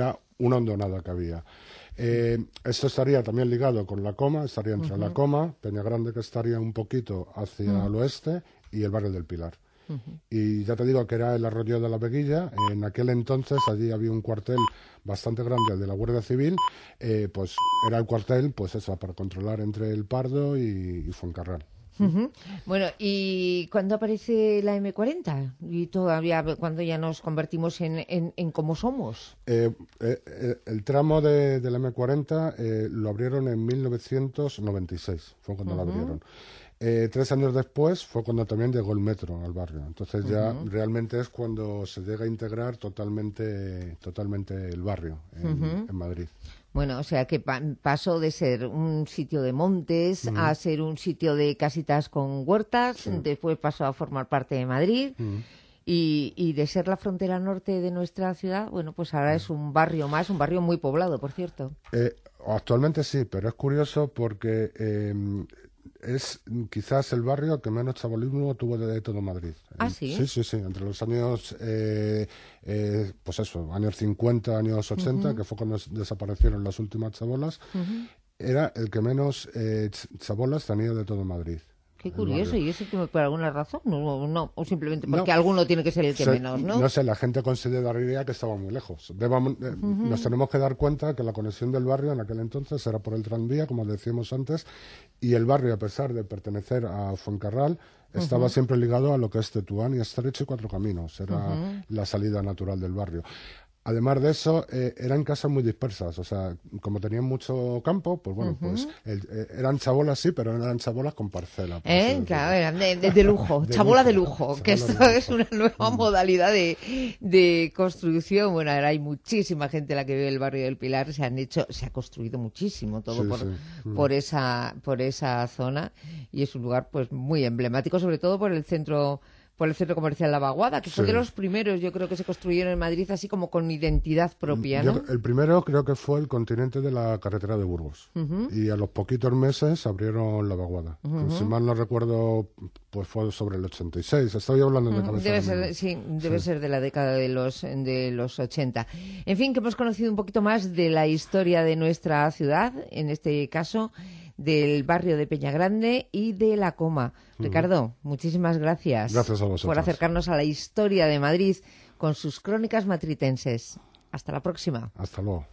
una hondonada que había. Eh, esto estaría también ligado con la Coma, estaría entre uh-huh. la Coma, Peñagrande, que estaría un poquito hacia uh-huh. el oeste, y el barrio del Pilar. Uh-huh. Y ya te digo que era el arroyo de la Veguilla. En aquel entonces allí había un cuartel bastante grande de la Guardia Civil, eh, pues era el cuartel, pues eso, para controlar entre el Pardo y, y Fuencarral. Uh-huh. Bueno, ¿y cuándo aparece la eme cuarenta? Y todavía cuando ya nos convertimos en, en, en como somos. Eh, eh, el tramo de, de la eme cuarenta eh, lo abrieron en mil novecientos noventa y seis, fue cuando uh-huh. lo abrieron. Eh, tres años después fue cuando también llegó el metro al barrio. Entonces ya uh-huh. realmente es cuando se llega a integrar totalmente, totalmente el barrio en, uh-huh. en Madrid. Bueno, o sea que pa- pasó de ser un sitio de montes uh-huh. a ser un sitio de casitas con huertas, sí. después pasó a formar parte de Madrid uh-huh. y, y de ser la frontera norte de nuestra ciudad, bueno, pues ahora uh-huh. es un barrio más, un barrio muy poblado, por cierto. Eh, actualmente sí, pero es curioso porque eh, es quizás el barrio que menos chabolismo tuvo de, de todo Madrid. ¿Ah, sí? Sí, sí, sí. Entre los años, eh, eh, pues eso, años cincuenta, años ochenta, uh-huh. que fue cuando desaparecieron las últimas chabolas, uh-huh. era el que menos eh, chabolas tenía de todo Madrid. Qué curioso, ¿y eso por alguna razón? No, no, o simplemente porque no, alguno tiene que ser el que se, menos, ¿no? No sé, la gente consideraría que estaba muy lejos. Debamos, eh, uh-huh. Nos tenemos que dar cuenta que la conexión del barrio en aquel entonces era por el tranvía, como decíamos antes, y el barrio, a pesar de pertenecer a Fuencarral, estaba uh-huh. siempre ligado a lo que es Tetuán y Estrecho y Cuatro Caminos. Era uh-huh. la salida natural del barrio. Además de eso, eh, eran casas muy dispersas, o sea, como tenían mucho campo, pues bueno, uh-huh. pues el, eh, eran chabolas sí, pero eran chabolas con parcela. Eh, claro, eran de, de, de lujo, de chabola lujo, de lujo, chabola que esto de lujo. Es una nueva uh-huh. modalidad de, de construcción. Bueno, ahora hay muchísima gente la que vive en el barrio del Pilar, se han hecho, se ha construido muchísimo todo sí, por, sí. Uh-huh. por esa, por esa zona, y es un lugar pues muy emblemático, sobre todo por el centro por el centro comercial La Vaguada, que fue sí. de los primeros, yo creo, que se construyeron en Madrid así como con identidad propia, ¿no? Yo, el primero creo que fue el Continente de la carretera de Burgos. Uh-huh. Y a los poquitos meses abrieron La Vaguada. Uh-huh. Si mal no recuerdo, pues fue sobre el ochenta y seis. Estoy hablando de cabeza. Debe ser, sí, debe sí. ser de la década de los, de los ochenta. En fin, que hemos conocido un poquito más de la historia de nuestra ciudad, en este caso del barrio de Peñagrande y de La Coma. Uh-huh. Ricardo, muchísimas gracias. Gracias a vosotros. Por acercarnos a la historia de Madrid con sus crónicas matritenses. Hasta la próxima. Hasta luego.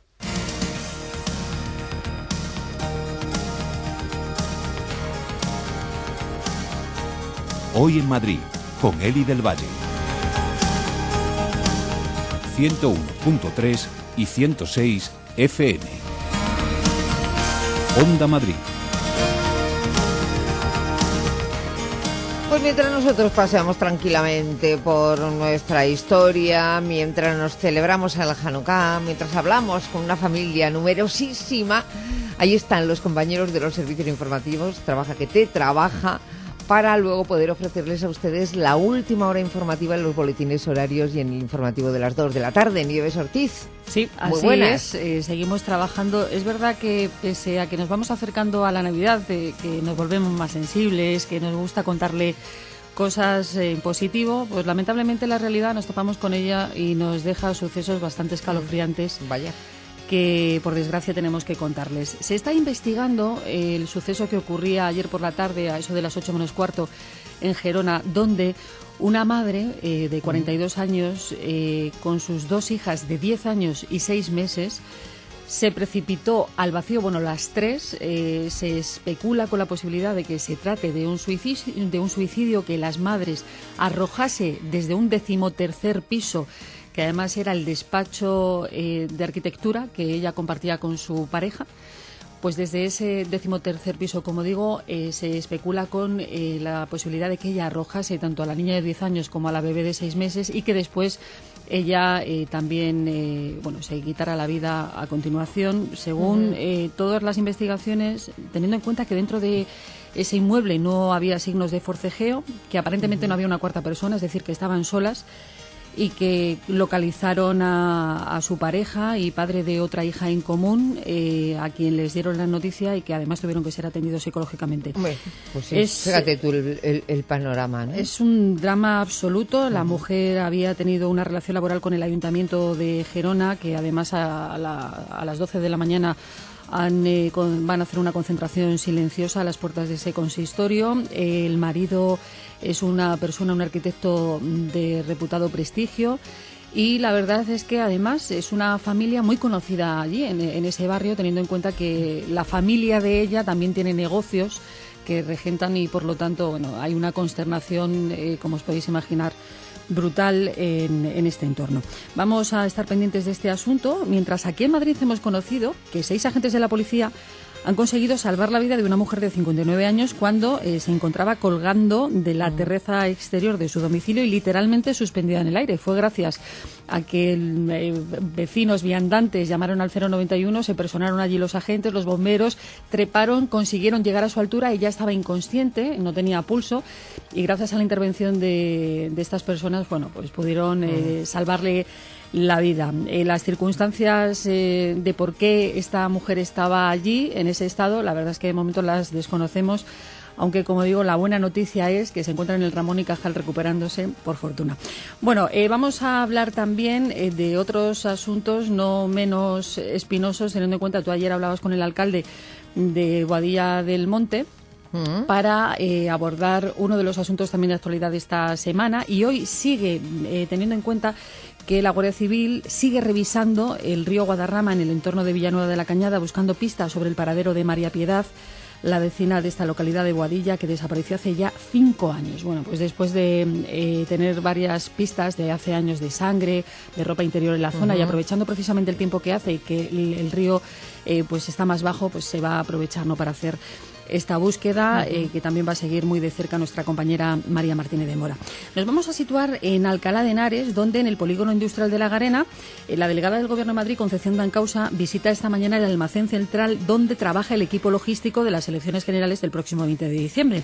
Hoy en Madrid, con Eli del Valle. ciento uno punto tres y ciento seis F M. Onda Madrid. Pues mientras nosotros paseamos tranquilamente por nuestra historia, mientras nos celebramos el Hanukkah, mientras hablamos con una familia numerosísima, ahí están los compañeros de los servicios informativos, Trabaja que te trabaja, para luego poder ofrecerles a ustedes la última hora informativa en los boletines horarios y en el informativo de las dos de la tarde. Nieves Ortiz. Sí, muy así buenas. es. Eh, seguimos trabajando. Es verdad que pese a que nos vamos acercando a la Navidad, eh, que nos volvemos más sensibles, que nos gusta contarle cosas en eh, positivo, pues lamentablemente la realidad nos topamos con ella y nos deja sucesos bastante escalofriantes. Vaya. Que por desgracia tenemos que contarles. Se está investigando el suceso que ocurría ayer por la tarde, a eso de las ocho menos cuarto, en Gerona, donde una madre eh, de cuarenta y dos años, eh, con sus dos hijas de diez años y seis meses, se precipitó al vacío. Bueno, las tres, eh, se especula con la posibilidad de que se trate de un suicidio, de un suicidio que las madres arrojase desde un decimotercer piso, que además era el despacho eh, de arquitectura que ella compartía con su pareja. Pues desde ese decimotercer piso, como digo, eh, se especula con eh, la posibilidad de que ella arrojase tanto a la niña de diez años como a la bebé de seis meses y que después ella eh, también eh, bueno, se quitara la vida a continuación, según uh-huh. eh, todas las investigaciones, teniendo en cuenta que dentro de ese inmueble no había signos de forcejeo, que aparentemente uh-huh. no había una cuarta persona, es decir, que estaban solas. y que localizaron a, a su pareja y padre de otra hija en común, eh, a quien les dieron la noticia y que además tuvieron que ser atendidos psicológicamente. Hombre, pues sí, es, fíjate tú el, el, el panorama, ¿no? Es un drama absoluto. La uh-huh. mujer había tenido una relación laboral con el Ayuntamiento de Gerona, que además a, a, la, a las doce de la mañana Han, eh, con, van a hacer una concentración silenciosa a las puertas de ese consistorio. Eh, el marido es una persona, un arquitecto de reputado prestigio, y la verdad es que además es una familia muy conocida allí, en, en ese barrio, teniendo en cuenta que la familia de ella también tiene negocios que regentan y por lo tanto, bueno, hay una consternación, eh, como os podéis imaginar, brutal en, en este entorno. Vamos a estar pendientes de este asunto, mientras aquí en Madrid hemos conocido que seis agentes de la policía han conseguido salvar la vida de una mujer de cincuenta y nueve años cuando eh, se encontraba colgando de la terraza exterior de su domicilio y literalmente suspendida en el aire. Fue gracias a que el, eh, vecinos viandantes llamaron al cero noventa y uno, se personaron allí los agentes, los bomberos, treparon, consiguieron llegar a su altura. Ella estaba inconsciente, no tenía pulso, y gracias a la intervención de, de estas personas, bueno, pues pudieron eh, salvarle la vida. Eh, las circunstancias eh, de por qué esta mujer estaba allí en ese estado, la verdad es que de momento las desconocemos, aunque, como digo, la buena noticia es que se encuentra en el Ramón y Cajal recuperándose, por fortuna. Bueno, eh, vamos a hablar también eh, de otros asuntos no menos espinosos, teniendo en cuenta, tú ayer hablabas con el alcalde de Boadilla del Monte, Uh-huh. para eh, abordar uno de los asuntos también de actualidad de esta semana, y hoy sigue eh, teniendo en cuenta que la Guardia Civil sigue revisando el río Guadarrama en el entorno de Villanueva de la Cañada, buscando pistas sobre el paradero de María Piedad, la vecina de esta localidad de Boadilla, que desapareció hace ya cinco años. Bueno, pues después de eh, tener varias pistas de hace años de sangre, de ropa interior en la zona, uh-huh. y aprovechando precisamente el tiempo que hace y que el, el río eh, pues está más bajo, pues se va a aprovechar, ¿no?, para hacer esta búsqueda, uh-huh. eh, que también va a seguir muy de cerca nuestra compañera María Martínez de Mora. Nos vamos a situar en Alcalá de Henares, donde en el polígono industrial de La Garena, eh, la delegada del Gobierno de Madrid, Concepción Dancausa, visita esta mañana el almacén central donde trabaja el equipo logístico de las elecciones generales del próximo veinte de diciembre.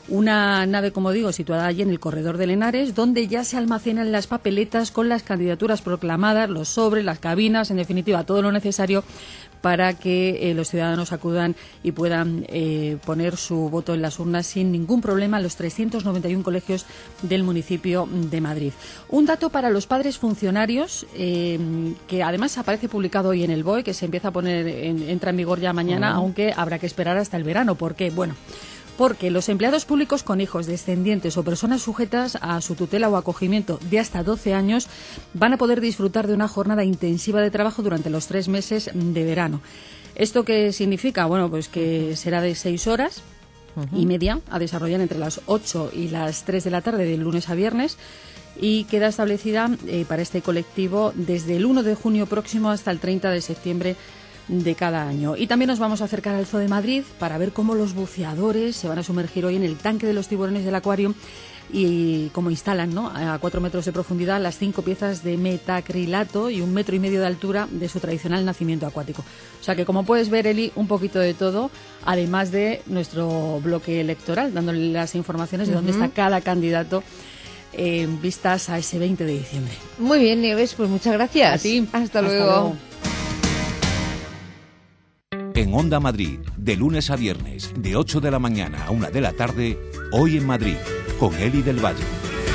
Una nave, como digo, situada allí en el corredor de Henares, donde ya se almacenan las papeletas con las candidaturas proclamadas, los sobres, las cabinas, en definitiva, todo lo necesario para que eh, los ciudadanos acudan y puedan eh, poner su voto en las urnas sin ningún problema en los trescientos noventa y uno colegios del municipio de Madrid. Un dato para los padres funcionarios, eh, que además aparece publicado hoy en el B O E, que se empieza a poner, en, entra en vigor ya mañana, uh-huh. aunque habrá que esperar hasta el verano. ¿Por qué? Bueno, porque los empleados públicos con hijos, descendientes o personas sujetas a su tutela o acogimiento de hasta doce años van a poder disfrutar de una jornada intensiva de trabajo durante los tres meses de verano. ¿Esto qué significa? Bueno, pues que será de seis horas uh-huh. y media a desarrollar entre las ocho y las tres de la tarde de lunes a viernes, y queda establecida eh, para este colectivo desde el uno de junio próximo hasta el treinta de septiembre de cada año. Y también nos vamos a acercar al Zoo de Madrid para ver cómo los buceadores se van a sumergir hoy en el tanque de los tiburones del acuario y cómo instalan, ¿no?, a cuatro metros de profundidad las cinco piezas de metacrilato y un metro y medio de altura de su tradicional nacimiento acuático. O sea que, como puedes ver, Eli, un poquito de todo, además de nuestro bloque electoral, dándole las informaciones de uh-huh. dónde está cada candidato en vistas a ese veinte de diciembre. Muy bien, Nieves, pues muchas gracias. A ti. Hasta, Hasta luego. luego. En Onda Madrid, de lunes a viernes, de ocho de la mañana a una de la tarde, Hoy en Madrid, con Eli del Valle.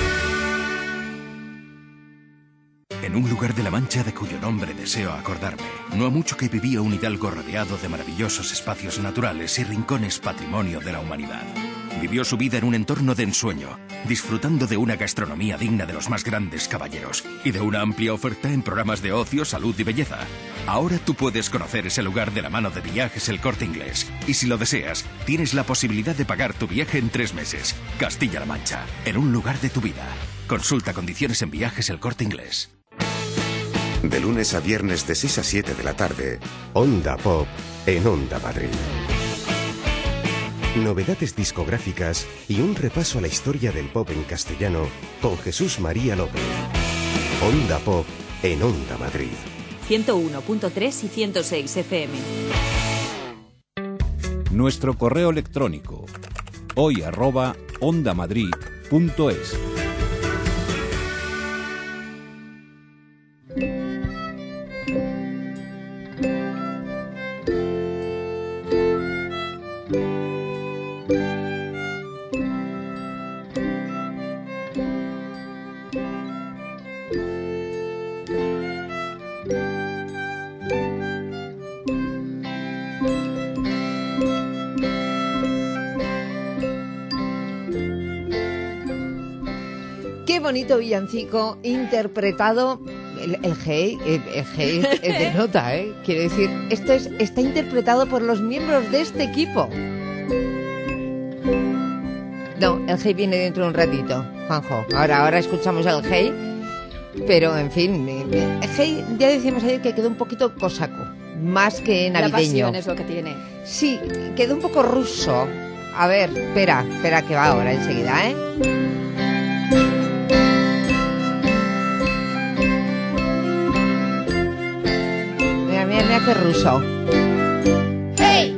En un lugar de la Mancha de cuyo nombre deseo acordarme, no ha mucho que vivía un hidalgo rodeado de maravillosos espacios naturales y rincones patrimonio de la humanidad. Vivió su vida en un entorno de ensueño, disfrutando de una gastronomía digna de los más grandes caballeros y de una amplia oferta en programas de ocio, salud y belleza. Ahora tú puedes conocer ese lugar de la mano de Viajes El Corte Inglés. Y si lo deseas, tienes la posibilidad de pagar tu viaje en tres meses. Castilla-La Mancha, en un lugar de tu vida. Consulta condiciones en Viajes El Corte Inglés. De lunes a viernes de seis a siete de la tarde, Onda Pop en Onda Madrid. Novedades discográficas y un repaso a la historia del pop en castellano con Jesús María López. Onda Pop en Onda Madrid. ciento uno punto tres y ciento seis F M. Nuestro correo electrónico hoy arroba ondamadrid punto es. bonito villancico interpretado. El, el G, el, el G es, es de nota, ¿eh? Quiero decir, esto es, está interpretado por los miembros de este equipo. No, el G viene dentro de un ratito, Juanjo. Ahora, ahora escuchamos el G, pero en fin, el G ya decíamos ayer que quedó un poquito cosaco, más que navideño. La pasión es lo que tiene. Sí, quedó un poco ruso. A ver, espera, espera que va ahora enseguida, ¿eh? Mira, mira, mira qué ruso. ¡Hey!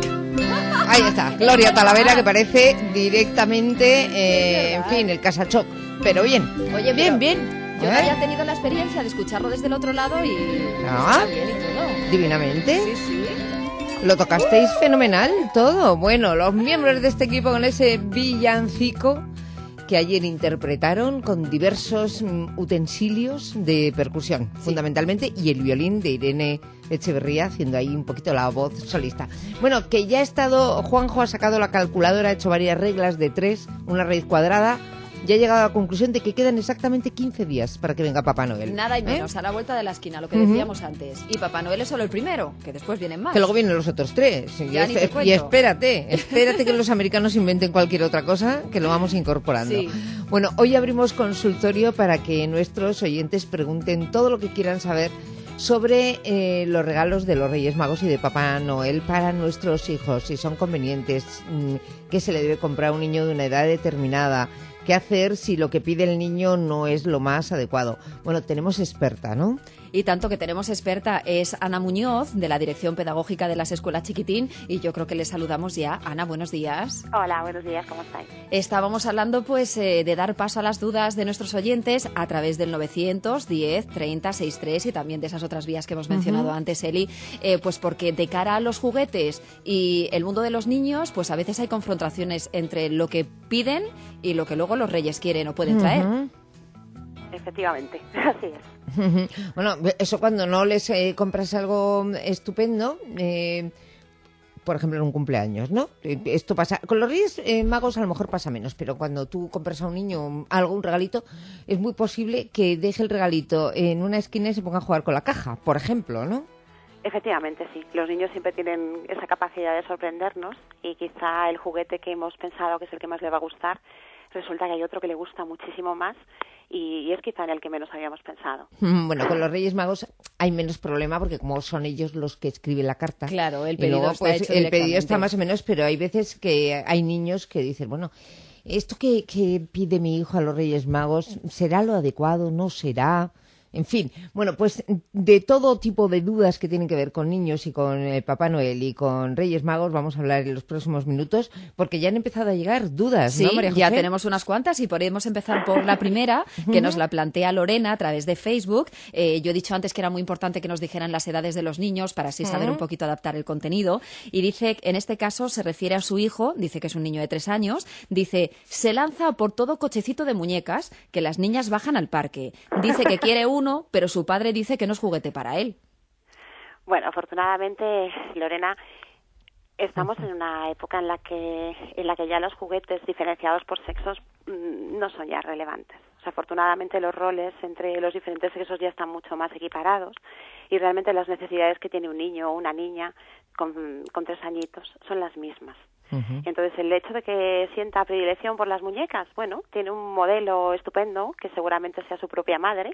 Ahí está, Gloria Talavera, que parece directamente, eh, en fin, el Casachoc. Pero bien, Oye, bien, pero bien. Yo ¿Eh? había tenido la experiencia de escucharlo desde el otro lado y Ah, está bien y todo. divinamente. Sí, sí. Lo tocasteis fenomenal todo. Bueno, los miembros de este equipo con ese villancico que ayer interpretaron con diversos mm, utensilios de percusión, sí, fundamentalmente, y el violín de Irene Echeverría haciendo ahí un poquito la voz solista. Bueno, que ya ha estado, Juanjo ha sacado la calculadora, ha hecho varias reglas de tres, una raíz cuadrada, ya ha llegado a la conclusión de que quedan exactamente quince días para que venga Papá Noel. Nada y ¿Eh? menos, a la vuelta de la esquina, lo que Ujú. decíamos antes. Y Papá Noel es solo el primero, que después vienen más. Que luego vienen los otros tres. Y, Ya ni espe- te y cuento. espérate, espérate que los americanos inventen cualquier otra cosa, que lo vamos incorporando. Sí. Bueno, hoy abrimos consultorio para que nuestros oyentes pregunten todo lo que quieran saber sobre eh, los regalos de los Reyes Magos y de Papá Noel para nuestros hijos, si son convenientes, mmm, qué se le debe comprar a un niño de una edad determinada, qué hacer si lo que pide el niño no es lo más adecuado. Bueno, tenemos experta, ¿no? Y tanto que tenemos experta es Ana Muñoz, de la Dirección Pedagógica de las Escuelas Chiquitín, y yo creo que le saludamos ya. Ana, buenos días. Hola, buenos días, ¿cómo estáis? Estábamos hablando pues eh, de dar paso a las dudas de nuestros oyentes a través del novecientos diez treinta sesenta y tres y también de esas otras vías que hemos mencionado Ujú. antes, Eli, eh, pues porque de cara a los juguetes y el mundo de los niños, pues a veces hay confrontaciones entre lo que piden y lo que luego los reyes quieren o pueden traer. Ujú. Efectivamente, así es. Bueno, eso cuando no les eh, compras algo estupendo, eh, por ejemplo en un cumpleaños, ¿no? Eh, Esto pasa, con los Reyes eh, Magos a lo mejor pasa menos, pero cuando tú compras a un niño algo, un regalito, es muy posible que deje el regalito en una esquina y se ponga a jugar con la caja, por ejemplo, ¿no? Efectivamente, sí. Los niños siempre tienen esa capacidad de sorprendernos y quizá el juguete que hemos pensado que es el que más le va a gustar, resulta que hay otro que le gusta muchísimo más y, y es quizá en el que menos habíamos pensado. Bueno, con los Reyes Magos hay menos problema porque como son ellos los que escriben la carta. Claro, el y pedido luego, está pues, hecho el pedido directamente. está más o menos, pero hay veces que hay niños que dicen, bueno, esto que, que pide mi hijo a los Reyes Magos, ¿será lo adecuado? ¿No será? En fin, bueno, pues de todo tipo de dudas que tienen que ver con niños y con eh, Papá Noel y con Reyes Magos vamos a hablar en los próximos minutos porque ya han empezado a llegar dudas, Sí, ¿no, María José? ya tenemos unas cuantas y podemos empezar por la primera, que nos la plantea Lorena a través de Facebook. Eh, yo he dicho antes que era muy importante que nos dijeran las edades de los niños para así saber un poquito adaptar el contenido. Y dice, en este caso se refiere a su hijo, dice que es un niño de tres años, dice, se lanza por todo cochecito de muñecas que las niñas bajan al parque. Dice que quiere uno, pero su padre dice que no es juguete para él. Bueno, afortunadamente, Lorena, estamos en una época en la que en la que ya los juguetes diferenciados por sexos mmm, no son ya relevantes. O sea, afortunadamente los roles entre los diferentes sexos ya están mucho más equiparados y realmente las necesidades que tiene un niño o una niña con, con tres añitos son las mismas. Uh-huh. Entonces, el hecho de que sienta predilección por las muñecas, bueno, tiene un modelo estupendo que seguramente sea su propia madre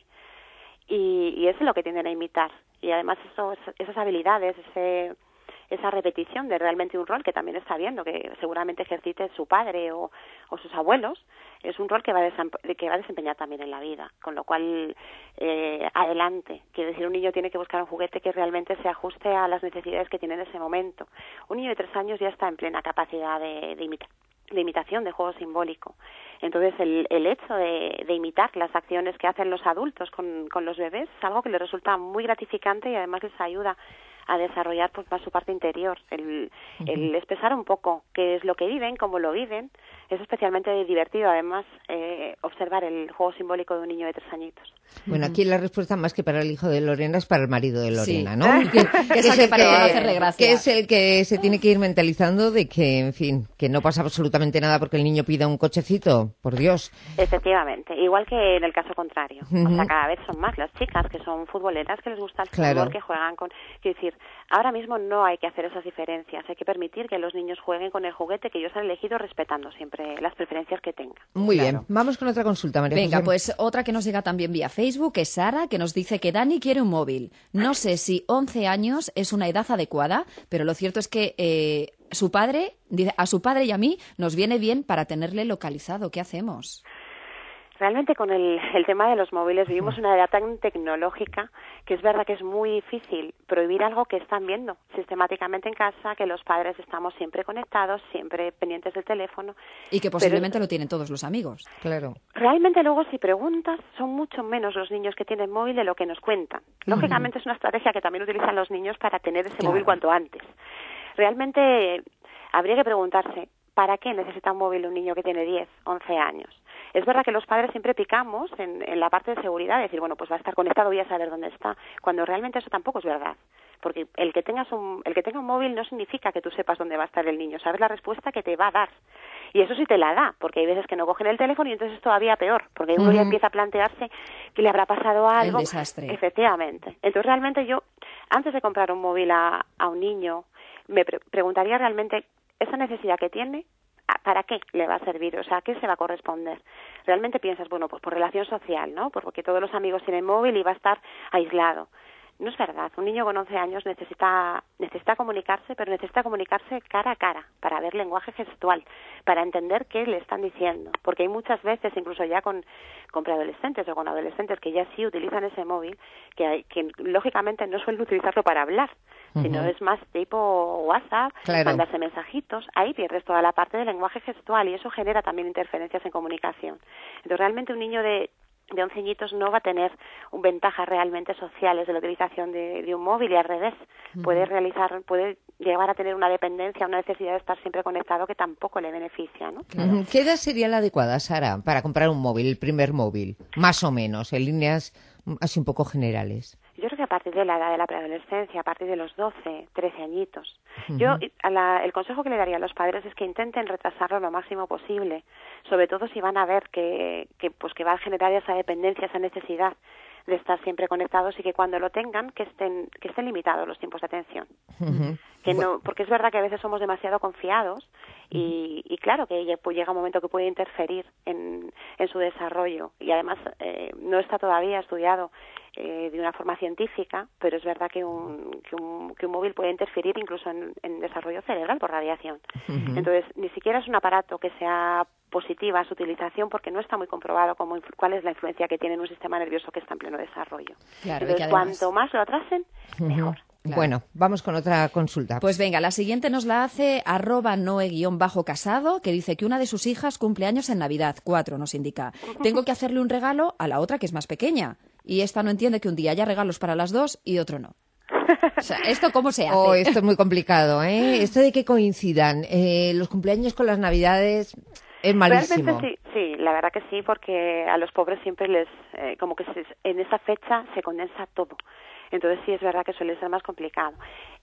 y, y eso es lo que tienden a imitar. Y además eso, esas habilidades, ese, esa repetición de realmente un rol que también está viendo, que seguramente ejercite su padre o, o sus abuelos, es un rol que va, a desem- que va a desempeñar también en la vida. Con lo cual, eh, adelante. Quiere decir, un niño tiene que buscar un juguete que realmente se ajuste a las necesidades que tiene en ese momento. Un niño de tres años ya está en plena capacidad de, de imitar. de imitación, de juego simbólico. Entonces, el, el hecho de, de imitar las acciones que hacen los adultos con, con los bebés es algo que les resulta muy gratificante y además les ayuda a desarrollar pues más su parte interior, el, uh-huh. el expresar un poco qué es lo que viven, cómo lo viven. Es especialmente divertido, además, eh, observar el juego simbólico de un niño de tres añitos. Bueno, aquí la respuesta más que para el hijo de Lorena es para el marido de Lorena, Sí. ¿no? Que, que es el que para no hacerle gracia. Que es el que se tiene que ir mentalizando de que, en fin, que no pasa absolutamente nada porque el niño pida un cochecito, por Dios. Efectivamente, igual que en el caso contrario. Ujú. O sea, cada vez son más las chicas que son futboleras, que les gusta el fútbol, Claro. que juegan con... Quiero decir, ahora mismo no hay que hacer esas diferencias, hay que permitir que los niños jueguen con el juguete que ellos han elegido, respetando siempre las preferencias que tengan. Muy Claro. bien, vamos con otra consulta, María Venga, José. pues otra que nos llega también vía Facebook es Sara, que nos dice que Dani quiere un móvil. No sé si once años es una edad adecuada, pero lo cierto es que eh, su padre, dice, a su padre y a mí nos viene bien para tenerle localizado. ¿Qué hacemos? Realmente con el, el tema de los móviles vivimos una edad tan tecnológica que es verdad que es muy difícil prohibir algo que están viendo sistemáticamente en casa, que los padres estamos siempre conectados, siempre pendientes del teléfono. Y que posiblemente lo tienen todos los amigos. Claro. Realmente luego si preguntas son mucho menos los niños que tienen móvil de lo que nos cuentan. Lógicamente es una estrategia que también utilizan los niños para tener ese Claro. móvil cuanto antes. Realmente habría que preguntarse, ¿para qué necesita un móvil un niño que tiene diez, once años? Es verdad que los padres siempre picamos en, en la parte de seguridad, de decir, bueno, pues va a estar conectado, voy a saber dónde está, cuando realmente eso tampoco es verdad. Porque el que tengas un, el que tenga un móvil no significa que tú sepas dónde va a estar el niño, sabes la respuesta que te va a dar. Y eso sí te la da, porque hay veces que no cogen el teléfono y entonces es todavía peor, porque uno ya Ujú. empieza a plantearse que le habrá pasado algo. El desastre. Efectivamente. Entonces realmente yo, antes de comprar un móvil a, a un niño, me pre- preguntaría realmente esa necesidad que tiene, ¿para qué le va a servir? O sea, ¿a qué se va a corresponder? Realmente piensas, bueno, pues por relación social, ¿no? Porque todos los amigos tienen móvil y va a estar aislado. No es verdad. Un niño con once años necesita necesita comunicarse, pero necesita comunicarse cara a cara, para ver lenguaje gestual, para entender qué le están diciendo. Porque hay muchas veces, incluso ya con, con preadolescentes o con adolescentes que ya sí utilizan ese móvil, que, hay, que lógicamente no suelen utilizarlo para hablar, sino Ujú. es más tipo WhatsApp, Claro. mandarse mensajitos. Ahí pierdes toda la parte del lenguaje gestual y eso genera también interferencias en comunicación. Entonces realmente un niño de de once añitos no va a tener un ventajas realmente sociales de la utilización de, de un móvil y al revés. Puede realizar, puede llegar a tener una dependencia, una necesidad de estar siempre conectado que tampoco le beneficia, ¿no? Ujú. ¿Qué edad sería la adecuada, Sara, para comprar un móvil, el primer móvil? Más o menos, en líneas mm, así un poco generales. Yo creo que a partir de la edad de la preadolescencia, a partir de los doce, trece añitos. Ujú. Yo, a la- el consejo que le daría a los padres es que intenten retrasarlo lo máximo posible, sobre todo si van a ver que, que, pues que va a generar esa dependencia, esa necesidad de estar siempre conectados y que cuando lo tengan, que estén, que estén limitados los tiempos de atención. Ujú. Que no, porque es verdad que a veces somos demasiado confiados y, y claro que lle- pues llega un momento que puede interferir en, en su desarrollo y además eh, no está todavía estudiado eh, de una forma científica, pero es verdad que un, que un, que un móvil puede interferir incluso en, en desarrollo cerebral por radiación. Ujú. Entonces, ni siquiera es un aparato que sea positiva su utilización porque no está muy comprobado cómo, influ- cuál es la influencia que tiene en un sistema nervioso que está en pleno desarrollo. Claro, y Entonces, que además- cuanto más lo atrasen, mejor. Ujú. Bueno, vamos con otra consulta. Pues venga, la siguiente nos la hace arroba noe-casado, que dice que una de sus hijas cumple años en Navidad, cuatro nos indica. Tengo que hacerle un regalo a la otra que es más pequeña. Y esta no entiende que un día haya regalos para las dos y otro no. O sea, ¿esto cómo se hace? Oh, esto es muy complicado, ¿eh? Esto de que coincidan eh, los cumpleaños con las Navidades es malísimo. Realmente sí, sí, la verdad que sí, porque a los pobres siempre les, eh, como que se- en esa fecha se condensa todo. Entonces sí es verdad que suele ser más complicado.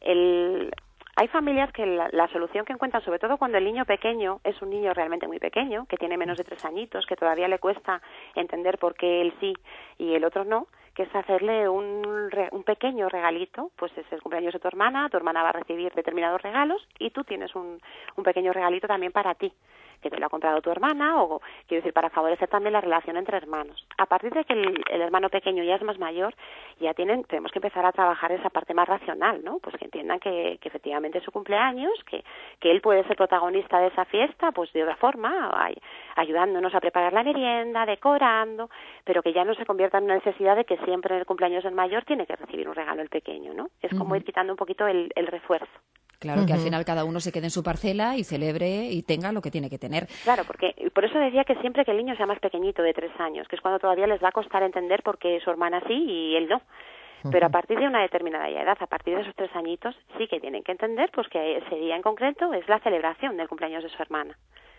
El, hay familias que la, la solución que encuentran, sobre todo cuando el niño pequeño es un niño realmente muy pequeño, que tiene menos de tres añitos, que todavía le cuesta entender por qué él sí y el otro no, que es hacerle un, re- un pequeño regalito, pues es el cumpleaños de tu hermana, tu hermana va a recibir determinados regalos y tú tienes un, un pequeño regalito también para ti, que te lo ha comprado tu hermana, o quiero decir, para favorecer también la relación entre hermanos. A partir de que el, el hermano pequeño ya es más mayor, ya tienen, tenemos que empezar a trabajar esa parte más racional, ¿no? Pues que entiendan que, que efectivamente es su cumpleaños, que, que él puede ser protagonista de esa fiesta, pues de otra forma, ay- ayudándonos a preparar la merienda, decorando, pero que ya no se convierta en una necesidad de que siempre en el cumpleaños del mayor tiene que recibir un regalo el pequeño, ¿no? Es como Ujú. ir quitando un poquito el, el refuerzo. Claro, que al Ujú. final cada uno se quede en su parcela y celebre y tenga lo que tiene que tener. Claro, porque por eso decía que siempre que el niño sea más pequeñito, de tres años, que es cuando todavía les va a costar entender por qué su hermana sí y él no. Pero a partir de una determinada edad, a partir de esos tres añitos, sí que tienen que entender pues que ese día en concreto es la celebración del cumpleaños de su hermana.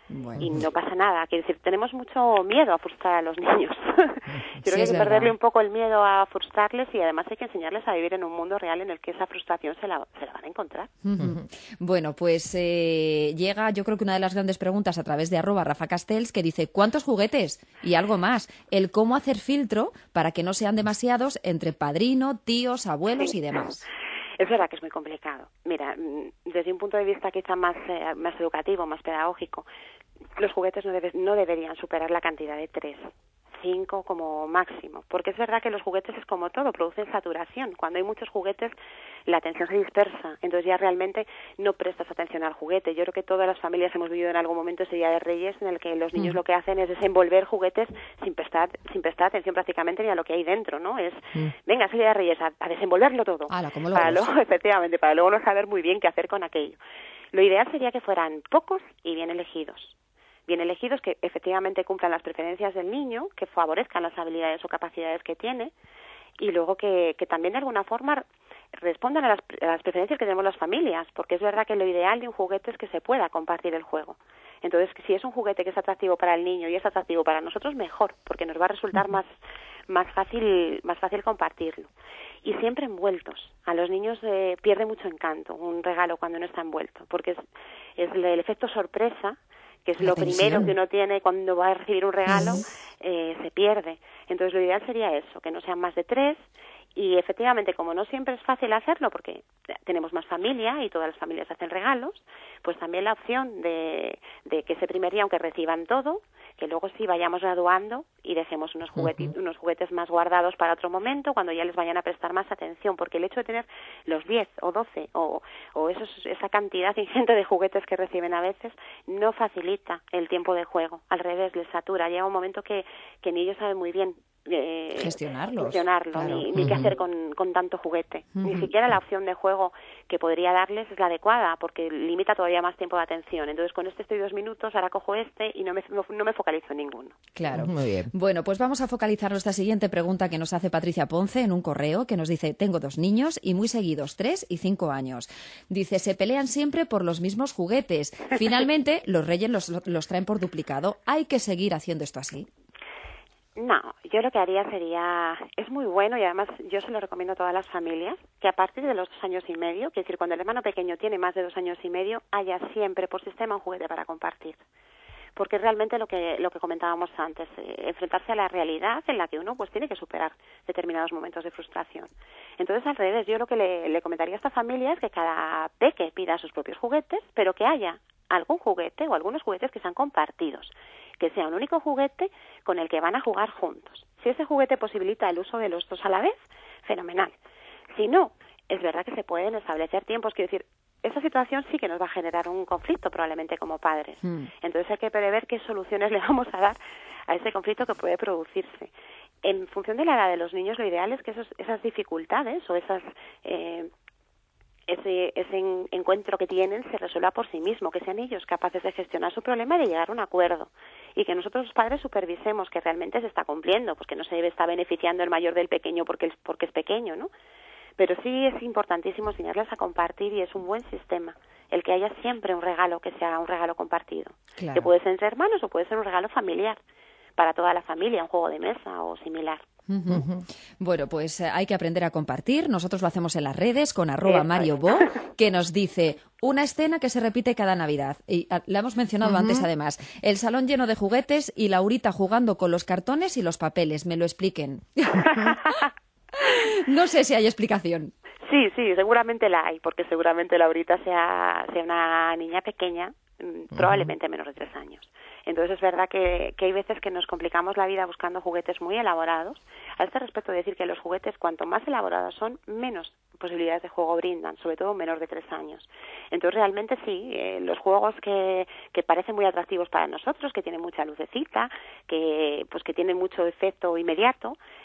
Bueno. Y no pasa nada. Quiero decir, tenemos mucho miedo a frustrar a los niños. Yo creo Sí, que hay es que verdad. perderle un poco el miedo a frustrarles y además hay que enseñarles a vivir en un mundo real en el que esa frustración se la, se la van a encontrar. Ujú. Bueno, pues eh, llega yo creo que una de las grandes preguntas a través de arroba Rafa Castells, que dice ¿cuántos juguetes? Y algo más, el cómo hacer filtro para que no sean demasiados entre padrino, tíos, abuelos y demás. Es verdad que es muy complicado. Mira, mm, desde un punto de vista quizá más, eh, más educativo, más pedagógico, los juguetes no, debe- no deberían superar la cantidad de tres, cinco como máximo, porque es verdad que los juguetes es como todo, producen saturación. Cuando hay muchos juguetes, la atención se dispersa, entonces ya realmente no prestas atención al juguete. Yo creo que todas las familias hemos vivido en algún momento ese Día de Reyes en el que los niños Mm. lo que hacen es desenvolver juguetes sin prestar, sin prestar atención prácticamente ni a lo que hay dentro, ¿no? Es, Mm. venga, es el Día de Reyes, a, a desenvolverlo todo. Ala, como para locos. luego, efectivamente, para luego no saber muy bien qué hacer con aquello. Lo ideal sería que fueran pocos y bien elegidos. Bien elegidos, que efectivamente cumplan las preferencias del niño, que favorezcan las habilidades o capacidades que tiene, y luego que, que también de alguna forma respondan a las, a las preferencias que tenemos las familias, porque es verdad que lo ideal de un juguete es que se pueda compartir el juego. Entonces, si es un juguete que es atractivo para el niño y es atractivo para nosotros, mejor, porque nos va a resultar más más fácil más fácil compartirlo. Y siempre envueltos. A los niños eh, pierde mucho encanto un regalo cuando no está envuelto, porque es, es el efecto sorpresa, que es La lo tensión. primero que uno tiene cuando va a recibir un regalo, eh, se pierde. Entonces, lo ideal sería eso, que no sean más de tres. Y efectivamente, como no siempre es fácil hacerlo, porque tenemos más familia y todas las familias hacen regalos, pues también la opción de, de que ese primer día, aunque reciban todo, que luego sí vayamos graduando y dejemos unos juguetes, unos juguetes más guardados para otro momento, cuando ya les vayan a prestar más atención, porque el hecho de tener los diez o doce o, o esos, esa cantidad ingente de juguetes que reciben a veces no facilita el tiempo de juego, al revés, les satura. Llega un momento que, que ni ellos saben muy bien eh, Gestionarlos, gestionarlo, claro. ni, ni qué Ujú. hacer con, con tanto juguete. Ni Ujú. siquiera la opción de juego que podría darles es la adecuada, porque limita todavía más tiempo de atención. Entonces, con este estoy dos minutos, ahora cojo este y no me, no, no me focalizo en ninguno. Claro. Muy bien. Bueno, pues vamos a focalizar nuestra siguiente pregunta que nos hace Patricia Ponce en un correo que nos dice, tengo dos niños y muy seguidos, tres y cinco años. Dice, se pelean siempre por los mismos juguetes. Finalmente, los reyes los, los traen por duplicado. ¿Hay que seguir haciendo esto así? No, yo lo que haría sería, es muy bueno y además yo se lo recomiendo a todas las familias, que a partir de los dos años y medio, es decir, cuando el hermano pequeño tiene más de dos años y medio, haya siempre por sistema un juguete para compartir. Porque realmente lo que lo que comentábamos antes, eh, enfrentarse a la realidad en la que uno pues tiene que superar determinados momentos de frustración. Entonces, al revés, yo lo que le, le comentaría a esta familia es que cada peque pida sus propios juguetes, pero que haya algún juguete o algunos juguetes que sean compartidos, que sea un único juguete con el que van a jugar juntos. Si ese juguete posibilita el uso de los dos a la vez, fenomenal. Si no, es verdad que se pueden establecer tiempos, quiero decir, esa situación sí que nos va a generar un conflicto probablemente como padres. Mm. Entonces hay que prever qué soluciones le vamos a dar a ese conflicto que puede producirse. En función de la edad de los niños, lo ideal es que esos, esas dificultades o esas eh, ese, ese en, encuentro que tienen se resuelva por sí mismo, que sean ellos capaces de gestionar su problema y de llegar a un acuerdo. Y que nosotros los padres supervisemos que realmente se está cumpliendo, pues que no se debe estar beneficiando el mayor del pequeño porque, el, porque es pequeño, ¿no? Pero sí es importantísimo enseñarles a compartir y es un buen sistema el que haya siempre un regalo que sea un regalo compartido. Claro. Que puede ser entre hermanos o puede ser un regalo familiar para toda la familia, un juego de mesa o similar. Ujú. Bueno, pues eh, hay que aprender a compartir. Nosotros lo hacemos en las redes con arroba Eso Mario es. Bo, que nos dice una escena que se repite cada Navidad. Y ah, la hemos mencionado Ujú. antes, además. El salón lleno de juguetes y Laurita jugando con los cartones y los papeles. Me lo expliquen. No sé si hay explicación. Sí, sí, seguramente la hay, porque seguramente Laurita sea, sea una niña pequeña, mm, probablemente menos de tres años. Entonces es verdad que, que hay veces que nos complicamos la vida buscando juguetes muy elaborados. A este respecto, decir que los juguetes, cuanto más elaborados son, menos posibilidades de juego brindan, sobre todo menor de tres años. Entonces realmente sí, eh, los juegos que, que parecen muy atractivos para nosotros, que tienen mucha lucecita, que pues que tienen mucho efecto inmediato,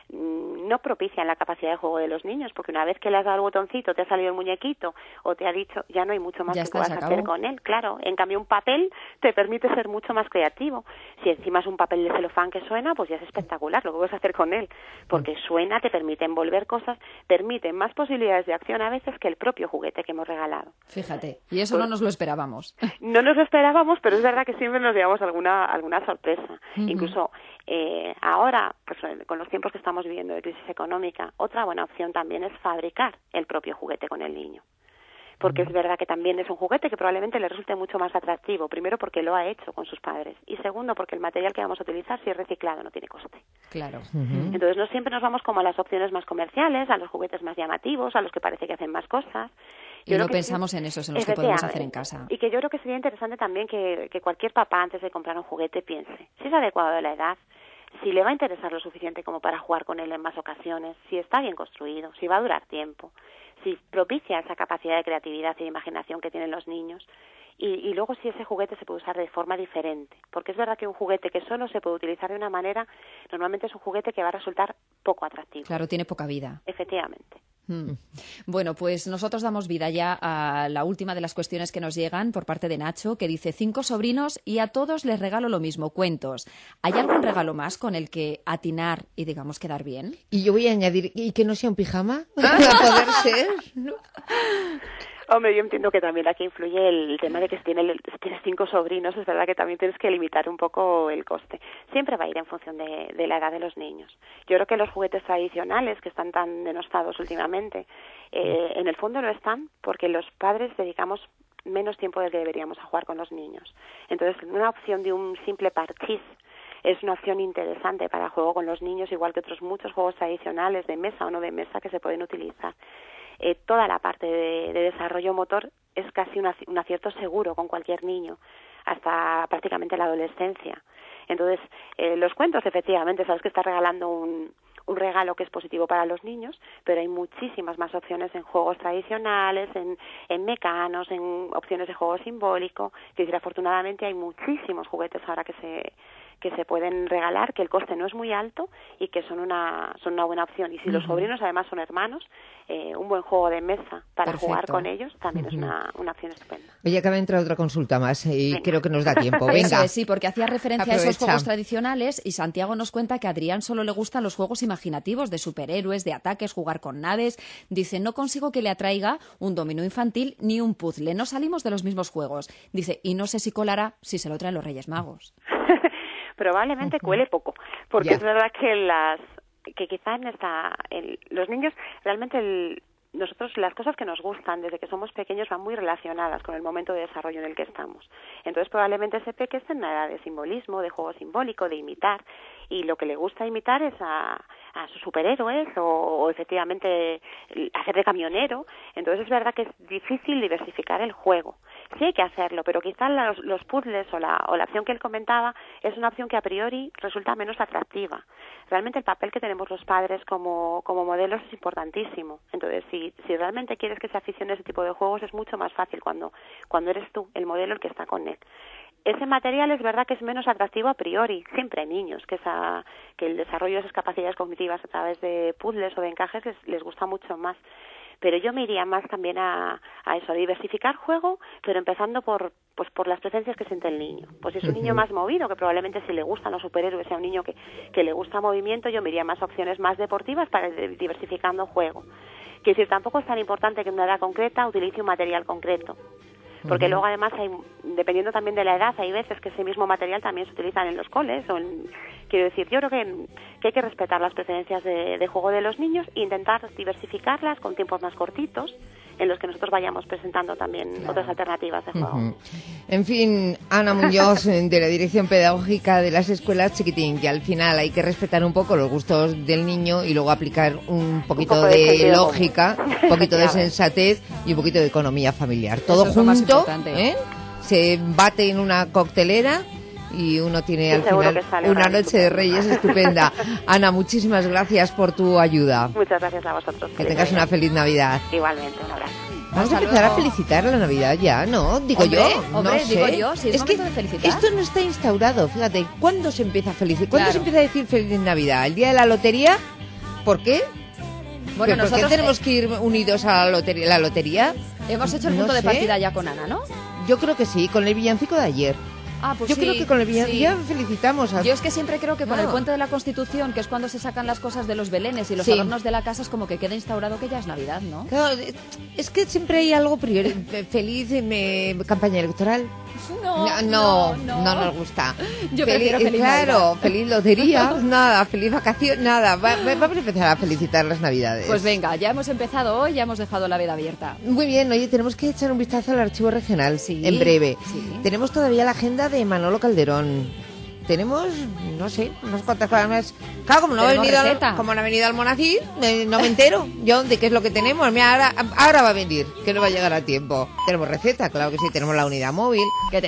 no propician la capacidad de juego de los niños, porque una vez que le has dado el botoncito, te ha salido el muñequito o te ha dicho, ya no hay mucho más ya que está, puedas hacer con él, claro. En cambio, un papel te permite ser mucho más creativo. Si encima es un papel de celofán que suena, pues ya es espectacular lo que puedes hacer con él, porque suena, te permite envolver cosas, permite más posibilidades de acción a veces que el propio juguete que hemos regalado. Fíjate, y eso pues, no nos lo esperábamos. No nos lo esperábamos, pero es verdad que siempre nos llevamos alguna alguna sorpresa. Uh-huh. Incluso eh, ahora, pues, con los tiempos que estamos viviendo de crisis económica, otra buena opción también es fabricar el propio juguete con el niño. Porque es verdad que también es un juguete que probablemente le resulte mucho más atractivo. Primero, porque lo ha hecho con sus padres. Y segundo, porque el material que vamos a utilizar, si es reciclado, no tiene coste. Claro. Uh-huh. Entonces, no siempre nos vamos como a las opciones más comerciales, a los juguetes más llamativos, a los que parece que hacen más cosas. Yo y no pensamos sí, en esos, en los que podemos hacer en casa. Y que yo creo que sería interesante también que, que cualquier papá, antes de comprar un juguete, piense si es adecuado de la edad, si le va a interesar lo suficiente como para jugar con él en más ocasiones, si está bien construido, si va a durar tiempo, si propicia esa capacidad de creatividad y de imaginación que tienen los niños, y, y luego si ese juguete se puede usar de forma diferente, porque es verdad que un juguete que solo se puede utilizar de una manera, normalmente es un juguete que va a resultar poco atractivo. Claro, tiene poca vida. Efectivamente. Hmm. Bueno, pues nosotros damos vida ya a la última de las cuestiones que nos llegan por parte de Nacho, que dice: cinco sobrinos y a todos les regalo lo mismo, cuentos. ¿Hay algún regalo más con el que atinar y, digamos, quedar bien? Y yo voy a añadir, ¿y que no sea un pijama? ¿A poder ser? ¿No? Hombre, yo entiendo que también aquí influye el tema de que si tienes, si tienes cinco sobrinos, es verdad que también tienes que limitar un poco el coste. Siempre va a ir en función de, de la edad de los niños. Yo creo que los juguetes tradicionales, que están tan denostados últimamente, eh, en el fondo lo están porque los padres dedicamos menos tiempo del que deberíamos a jugar con los niños. Entonces, una opción de un simple parchís es una opción interesante para el juego con los niños, igual que otros muchos juegos tradicionales de mesa o no de mesa que se pueden utilizar. Eh, toda la parte de, de desarrollo motor es casi un, un acierto seguro con cualquier niño, hasta prácticamente la adolescencia. Entonces, eh, los cuentos, efectivamente, sabes que estás regalando un, un regalo que es positivo para los niños, pero hay muchísimas más opciones en juegos tradicionales, en, en mecanos, en opciones de juego simbólico. Es decir, afortunadamente hay muchísimos juguetes ahora que se que se pueden regalar, que el coste no es muy alto y que son una son una buena opción. Y si uh-huh. los sobrinos además son hermanos, eh, un buen juego de mesa para Perfecto. Jugar con ellos también uh-huh. es una, una opción estupenda. Oye, acaba de entrar otra consulta más y Venga. Creo que nos da tiempo. Venga. Eso es, sí, porque hacía referencia Aprovecha. A esos juegos tradicionales y Santiago nos cuenta que a Adrián solo le gustan los juegos imaginativos de superhéroes, de ataques, jugar con naves. Dice, no consigo que le atraiga un dominó infantil ni un puzzle. No salimos de los mismos juegos. Dice, y no sé si colará si se lo traen los Reyes Magos. Probablemente cuele poco, porque yeah. es verdad que las que quizá en esta el, los niños realmente el, nosotros las cosas que nos gustan desde que somos pequeños van muy relacionadas con el momento de desarrollo en el que estamos. Entonces probablemente ese peque esté en una edad de simbolismo, de juego simbólico, de imitar, y lo que le gusta imitar es a, a sus superhéroes o, o efectivamente hacer de camionero. Entonces es verdad que es difícil diversificar el juego. Sí hay que hacerlo, pero quizás los, los puzzles o la, o la opción que él comentaba es una opción que a priori resulta menos atractiva. Realmente el papel que tenemos los padres como, como modelos es importantísimo. Entonces, si, si realmente quieres que se aficione a ese tipo de juegos, es mucho más fácil cuando, cuando eres tú el modelo el que está con él. Ese material es verdad que es menos atractivo a priori, siempre hay niños, que, esa, que el desarrollo de esas capacidades cognitivas a través de puzzles o de encajes les, les gusta mucho más. Pero yo me iría más también a, a eso, a diversificar juego, pero empezando por pues por las preferencias que siente el niño. Pues si es un uh-huh. niño más movido, que probablemente si le gustan los superhéroes, sea un niño que, que le gusta movimiento, yo me iría más a opciones más deportivas para ir diversificando juego. Que decir, tampoco es tan importante que en una edad concreta utilice un material concreto. Porque uh-huh. luego además, hay, dependiendo también de la edad, hay veces que ese mismo material también se utiliza en los coles. O en, quiero decir, yo creo que, que hay que respetar las preferencias de, de juego de los niños e intentar diversificarlas con tiempos más cortitos, en los que nosotros vayamos presentando también claro. otras alternativas de juego. Uh-huh. En fin, Ana Muñoz, de la Dirección Pedagógica de las Escuelas Chiquitín, que al final hay que respetar un poco los gustos del niño y luego aplicar un poquito un poco de, de lógica, un poquito de sensatez y un poquito de economía familiar. Todo junto, ¿eh? Se bate en una coctelera y uno tiene al final una noche de Reyes estupenda. Ana, muchísimas gracias por tu ayuda. Muchas gracias a vosotros. Que tengas una feliz Navidad. Igualmente, un abrazo. Vamos a empezar a felicitar la Navidad ya, ¿no? Digo hombre, yo, hombre, no sé. digo yo, si es, es que de felicitar. Esto no está instaurado, fíjate, ¿cuándo se empieza a felicitar? ¿Cuándo claro. se empieza a decir feliz Navidad? ¿El día de la lotería? ¿Por qué? Bueno, ¿Por nosotros qué tenemos que ir unidos a la lotería? La lotería? Hemos hecho el No punto de sé. partida ya con Ana, ¿no? Yo creo que sí, con el villancico de ayer. Ah, pues Yo sí, creo que con el villancico sí. ya felicitamos a... Yo es que siempre creo que con Ah. el puente de la Constitución, que es cuando se sacan las cosas de los belenes y los Sí. adornos de la casa, es como que queda instaurado que ya es Navidad, ¿no? Claro, es que siempre hay algo priori... feliz en eh, campaña electoral. No, no, no, no, no nos gusta. Yo prefiero feliz Claro, Navidad. feliz lotería, nada, feliz vacación, nada. Va- va- vamos a empezar a felicitar las Navidades. Pues venga, ya hemos empezado hoy, ya hemos dejado la veda abierta. Muy bien, oye, tenemos que echar un vistazo al archivo regional Sí, en breve. sí. Tenemos todavía la agenda de Manolo Calderón. Tenemos, no sé, unas cuantas cosas más. Claro, como no, ha Tenemos venido, al- receta. como no ha venido Almonacid, eh, no me entero yo de qué es lo que tenemos. Mira, ahora, ahora va a venir, que no va a llegar a tiempo. Tenemos receta, claro que sí, tenemos la unidad móvil. Que